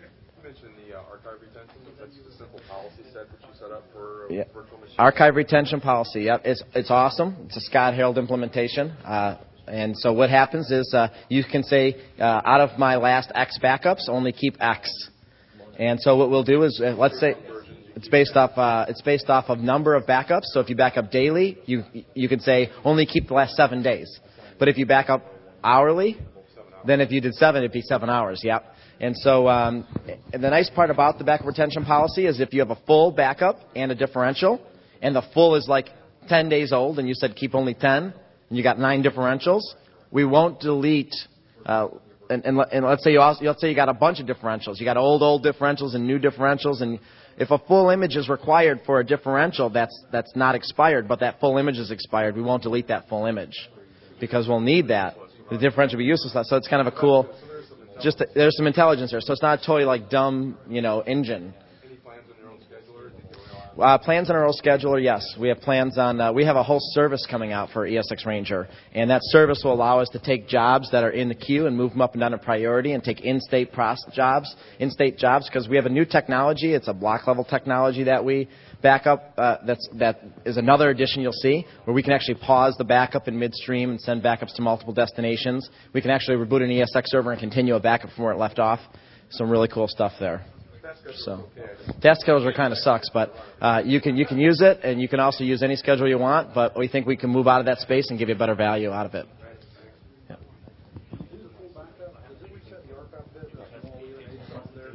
Yeah. Archive retention policy. Yep, it's it's awesome. It's a Scott Harold implementation. Uh, and so what happens is uh, you can say, uh, out of my last X backups, only keep X. And so what we'll do is, uh, let's say it's based off uh, it's based off of number of backups. So if you back up daily, you you can say only keep the last seven days. But if you back up hourly, then if you did seven, it'd be seven hours. Yep. And so um, and the nice part about the backup retention policy is if you have a full backup and a differential, and the full is like ten days old, and you said keep only ten, and you got nine differentials, we won't delete. Uh, and, and, and let's say you also, let's say you got a bunch of differentials. You got old old differentials and new differentials, and if a full image is required for a differential that's that's not expired, but that full image is expired, we won't delete that full image because we'll need that. The differential will be useless. So it's kind of a cool. Just there's some intelligence there, so it's not a totally like dumb, you know, engine. Any plans on your own scheduler? Uh, plans on our own scheduler, yes. We have plans on. Uh, we have a whole service coming out for E S X Ranger, and that service will allow us to take jobs that are in the queue and move them up and down in priority, and take in-state process jobs, in-state jobs, because we have a new technology. It's a block level technology that we backup. Uh, that's that is another addition you'll see, where we can actually pause the backup in midstream and send backups to multiple destinations. We can actually reboot an E S X server and continue a backup from where it left off. Some really cool stuff there. So, task scheduler kind of sucks, but uh, you can you can use it, and you can also use any schedule you want. But we think we can move out of that space and give you a better value out of it. Yeah.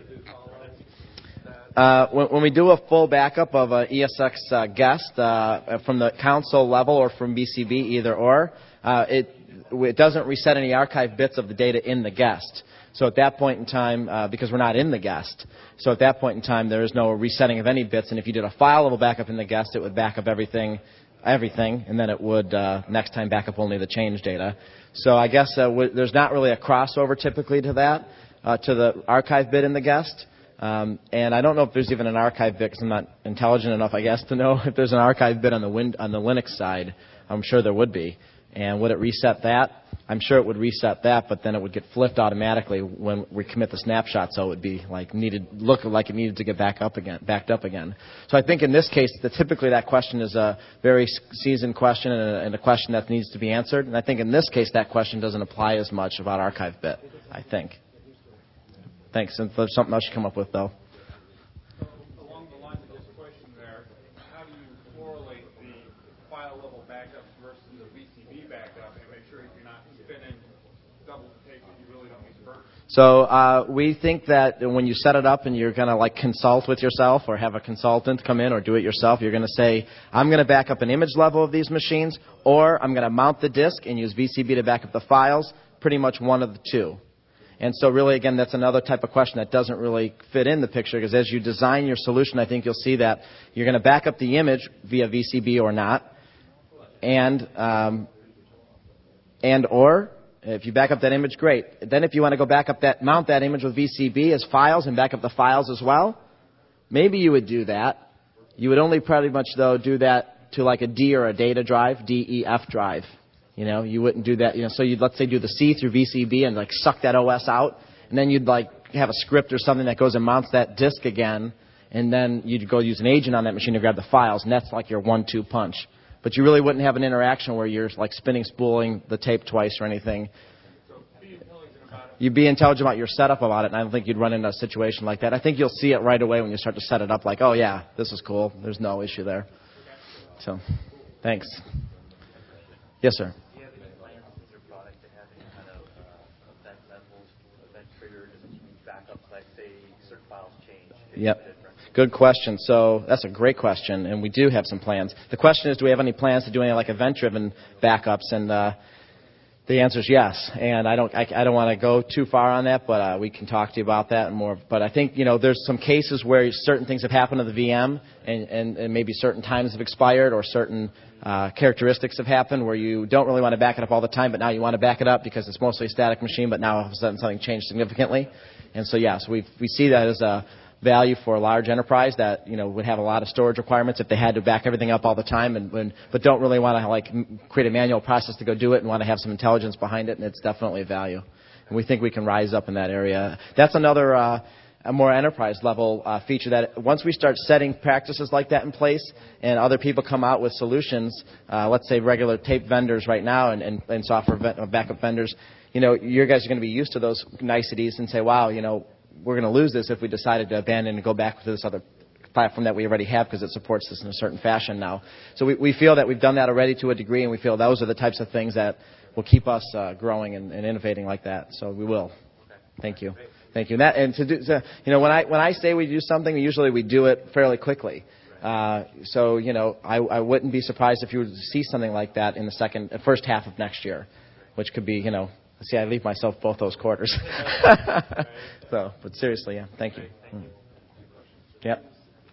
Uh, when, when we do a full backup of an E S X uh, guest uh, from the console level or from V C B, either or, uh, it, it doesn't reset any archive bits of the data in the guest. So at that point in time, uh, because we're not in the guest, so at that point in time there is no resetting of any bits. And if you did a file level backup in the guest, it would back up everything, everything, and then it would uh, next time back up only the change data. So I guess uh, w- there's not really a crossover typically to that, uh, to the archive bit in the guest. Um, and I don't know if there's even an archive bit because I'm not intelligent enough, I guess, to know if there's an archive bit on the win- on the Linux side. I'm sure there would be. And would it reset that? I'm sure it would reset that, but then it would get flipped automatically when we commit the snapshot, so it would be like needed, look like it needed to get back up again, backed up again. So I think in this case, the, typically that question is a very seasoned question and a, and a question that needs to be answered. And I think in this case, that question doesn't apply as much about archive bit, I think. Thanks. And if there's something else you come up with, though. So along the lines of this question there, how do you correlate the file level backups versus the V C B backup and make sure you're not spinning double the tape that you really don't need to burn? So uh, we think that when you set it up and you're going to like consult with yourself or have a consultant come in or do it yourself, you're going to say, I'm going to back up an image level of these machines, or I'm going to mount the disk and use V C B to back up the files, pretty much one of the two. And so really, again, that's another type of question that doesn't really fit in the picture, because as you design your solution, I think you'll see that you're going to back up the image via V C B or not, and um, and or if you back up that image, great. Then if you want to go back up that, mount that image with V C B as files and back up the files as well, maybe you would do that. You would only pretty much, though, do that to like a D or a data drive, D E F drive. You know, you wouldn't do that. You know, so you'd, let's say, do the C through V C B and like suck that O S out, and then you'd like have a script or something that goes and mounts that disk again, and then you'd go use an agent on that machine to grab the files, and that's like your one-two punch. But you really wouldn't have an interaction where you're like spinning, spooling the tape twice or anything. So be intelligent about it. You'd be intelligent about your setup about it, and I don't think you'd run into a situation like that. I think you'll see it right away when you start to set it up like, oh, yeah, this is cool. There's no issue there. So, thanks. Yes, sir. Do you have any plans with your product to have any kind of uh, event levels, event triggered backups, like say certain files change? Yep. Good question. So that's a great question, and we do have some plans. The question is, do we have any plans to do any like event-driven backups? And uh, the answer is yes. And I don't, I, I don't want to go too far on that, but uh, we can talk to you about that and more. But I think you know, there's some cases where certain things have happened to the V M, and, and, and maybe certain times have expired, or certain uh, characteristics have happened where you don't really want to back it up all the time, but now you want to back it up because it's mostly a static machine. But now all of a sudden something changed significantly, and so yes, we we see that as a value for a large enterprise that you know would have a lot of storage requirements if they had to back everything up all the time, and, and but don't really want to like m- create a manual process to go do it and want to have some intelligence behind it, and it's definitely a value. And we think we can rise up in that area. That's another uh, a more enterprise level uh, feature that once we start setting practices like that in place, and other people come out with solutions, uh, let's say regular tape vendors right now and, and, and software ve- backup vendors, you know, you guys are going to be used to those niceties and say, wow, you know, we're going to lose this if we decided to abandon and go back to this other platform that we already have because it supports this in a certain fashion now. So we, we feel that we've done that already to a degree, and we feel those are the types of things that will keep us uh, growing and, and innovating like that. So we will. Thank you. Thank you. And, that, and to do, to, you know, when I when I say we do something, usually we do it fairly quickly. Uh, so you know, I, I wouldn't be surprised if you were to see something like that in the second, uh, first half of next year, which could be, you know. See, I leave myself both those quarters. So, but seriously, yeah. Thank you. Mm. Yep.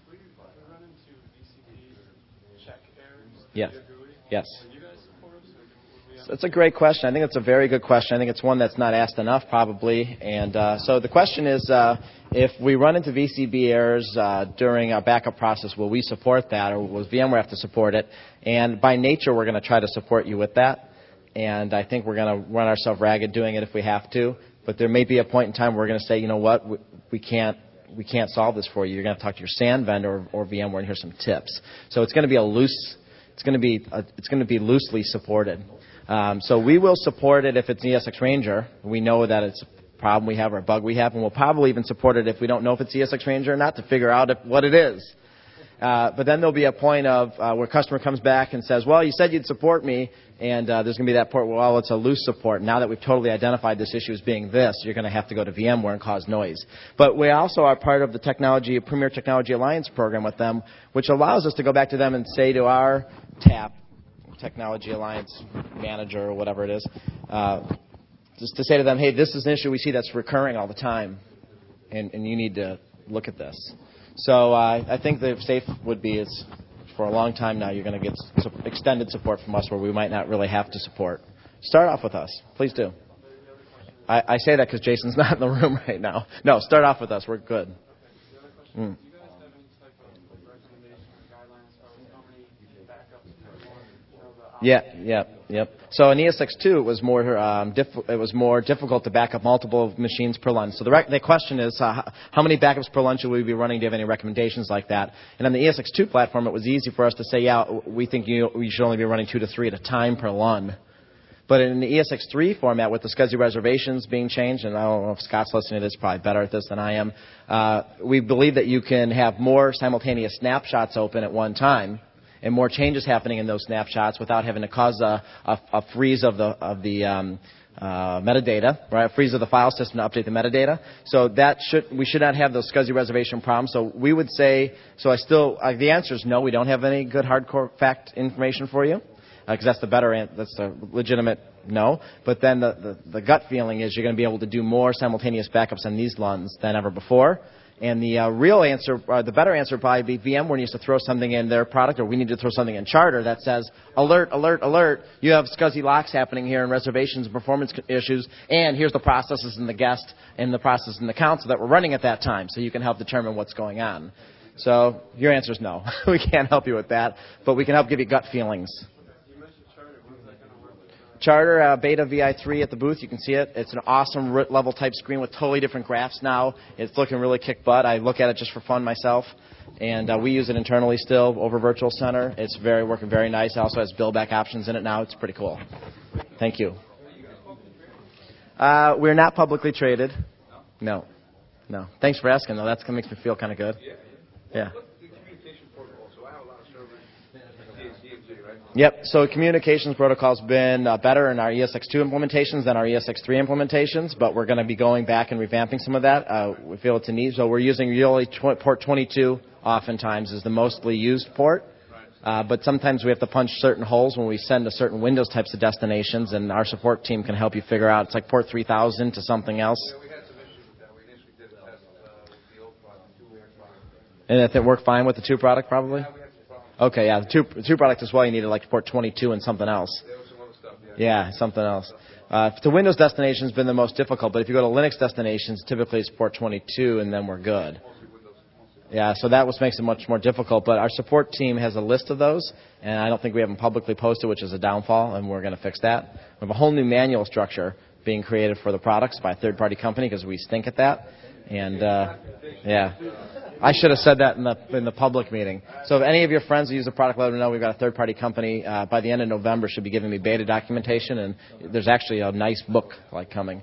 Yes. Yes. It's a great question. I think it's a very good question. I think it's one that's not asked enough, probably. And uh, so the question is, uh, if we run into V C B errors uh, during our backup process, will we support that, or will VMware have to support it? And by nature, we're going to try to support you with that. And I think we're going to run ourselves ragged doing it if we have to. But there may be a point in time where we're going to say, you know what, we, we can't we can't solve this for you. You're going to talk to your S A N vendor or, or VMware and hear some tips. So it's going to be a loose, it's going to be a, it's going to be loosely supported. Um, so we will support it if it's E S X Ranger. We know that it's a problem we have or a bug we have, and we'll probably even support it if we don't know if it's E S X Ranger or not to figure out if, what it is. Uh, but then there'll be a point of uh, where a customer comes back and says, well, you said you'd support me, and uh, there's going to be that point where, well, it's a loose support. Now that we've totally identified this issue as being this, you're going to have to go to VMware and cause noise. But we also are part of the technology, Premier Technology Alliance program with them, which allows us to go back to them and say to our T A P, Technology Alliance Manager or whatever it is, uh, just to say to them, hey, this is an issue we see that's recurring all the time, and, and you need to look at this. So uh, I think the safe would be is for a long time now you're going to get su- extended support from us where we might not really have to support. Start off with us. Please do. I, I say that because Jason's not in the room right now. No, start off with us. We're good. Mm. Yeah, yeah, yep. So in E S X two, it was more um, diff- it was more difficult to back up multiple machines per lunch. So the, rec- the question is, uh, how many backups per lunch should we be running? Do you have any recommendations like that? And on the E S X two platform, it was easy for us to say, yeah, we think you we should only be running two to three at a time per LUN. But in the E S X three format, with the SCSI reservations being changed, and I don't know if Scott's listening to this, probably better at this than I am, uh, we believe that you can have more simultaneous snapshots open at one time, and more changes happening in those snapshots without having to cause a, a, a freeze of the of the um, uh, metadata, right? A freeze of the file system to update the metadata. So that should we should not have those SCSI reservation problems. So we would say, so I still uh, the answer is no. We don't have any good hardcore fact information for you because uh, that's the better an- that's the legitimate no. But then the, the the gut feeling is you're going to be able to do more simultaneous backups on these LUNs than ever before. And the uh, real answer, or the better answer would probably be VMware needs to throw something in their product, or we need to throw something in Charter that says, alert, alert, alert, you have SCSI locks happening here and reservations and performance issues, and here's the processes and the guest and the process and the council that we're running at that time, so you can help determine what's going on. So your answer is no. We can't help you with that, but we can help give you gut feelings. Charter uh, Beta V I three at the booth. You can see it. It's an awesome root level type screen with totally different graphs now. It's looking really kick butt. I look at it just for fun myself. And uh, we use it internally still over Virtual Center. It's very working very nice. It also has build back options in it now. It's pretty cool. Thank you. Uh, we're not publicly traded. No. No. Thanks for asking, though. That makes me feel kind of good. Yeah. Yep. So communications protocol's been uh, better in our E S X two implementations than our E S X three implementations, but we're going to be going back and revamping some of that. Uh, we feel it's a need. So we're using really tw- port twenty-two oftentimes is the mostly used port. Uh, but sometimes we have to punch certain holes when we send to certain Windows types of destinations, and our support team can help you figure out. It's like port three thousand to something else. Yeah, we had some issues with that. We initially did a test uh, with the old product, the two-layer product. And if it worked fine with the two product, probably? Yeah, we had some problems. Okay, yeah, the two, the two product as well, you needed like port twenty-two and something else. There was some other stuff, yeah. Yeah, something else. Uh, to Windows destinations has been the most difficult, but if you go to Linux destinations, typically it's port twenty-two, and then we're good. Yeah, so that was makes it much more difficult. But our support team has a list of those, and I don't think we have them publicly posted, which is a downfall, and we're going to fix that. We have a whole new manual structure being created for the products by a third-party company because we stink at that. And, uh, yeah, I should have said that in the in the public meeting. So if any of your friends who use the product, let them know we've got a third-party company. Uh, by the end of November, should be giving me beta documentation, and there's actually a nice book like coming.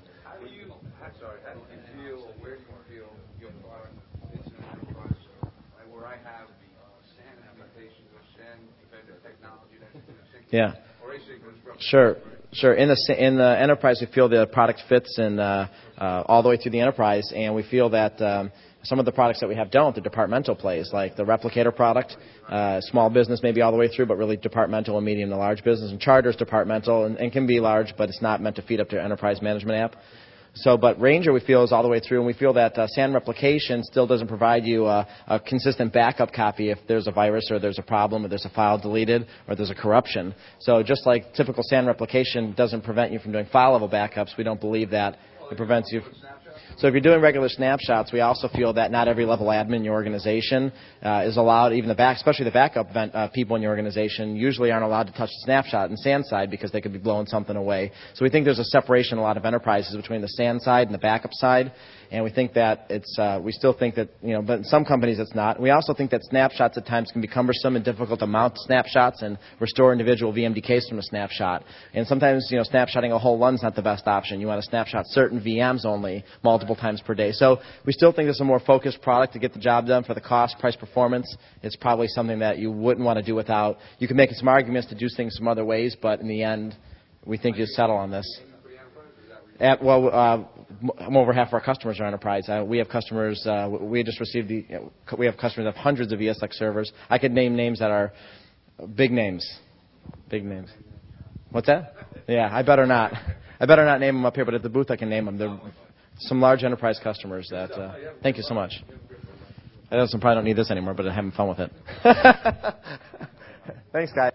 Yeah, sure, sure. In the in the enterprise, we feel the product fits in uh, uh, all the way through the enterprise, and we feel that um, some of the products that we have don't. The departmental plays, like the Replicator product, uh, small business maybe all the way through, but really departmental and medium to large business. And Charter's departmental and, and can be large, but it's not meant to feed up to your enterprise management app. So, but Ranger we feel is all the way through, and we feel that uh, SAN replication still doesn't provide you a, a consistent backup copy if there's a virus or there's a problem or there's a file deleted or there's a corruption. So just like typical SAN replication doesn't prevent you from doing file level backups, we don't believe that it prevents you. So if you're doing regular snapshots, we also feel that not every level admin in your organization uh, is allowed, even the back, especially the backup event, uh, people in your organization usually aren't allowed to touch the snapshot in SAN side because they could be blowing something away. So we think there's a separation in a lot of enterprises between the SAN side and the backup side. And we think that it's, uh, we still think that, you know, but in some companies it's not. We also think that snapshots at times can be cumbersome and difficult to mount snapshots and restore individual V M D Ks from a snapshot. And sometimes, you know, snapshotting a whole LUN's not the best option. You want to snapshot certain V Ms only, multiple times per day. So we still think this is a more focused product to get the job done for the cost, price, performance. It's probably something that you wouldn't want to do without. You can make some arguments to do things some other ways, but in the end, we think you settle on this. At, well, uh, over half of our customers are enterprise. Uh, we have customers. Uh, we just received the. You know, we have customers that have hundreds of E S X servers. I could name names that are big names, big names. What's that? Yeah, I better not. I better not name them up here, but at the booth I can name them. They're some large enterprise customers. That. Uh, thank you so much. I also probably don't need this anymore, but I'm having fun with it. Thanks, guys.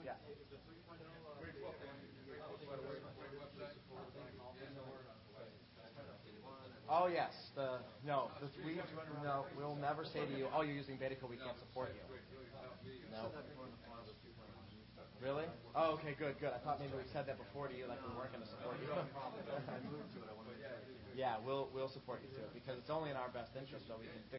Oh, yes. The, no, the, we, no, we'll never say to you, oh, you're using Beta Code, we can't support you. No. Really? Oh, okay, good, good. I thought maybe we said that before to you, like we weren't going to support you. Yeah, we'll we'll support you too, because it's only in our best interest, so we can fix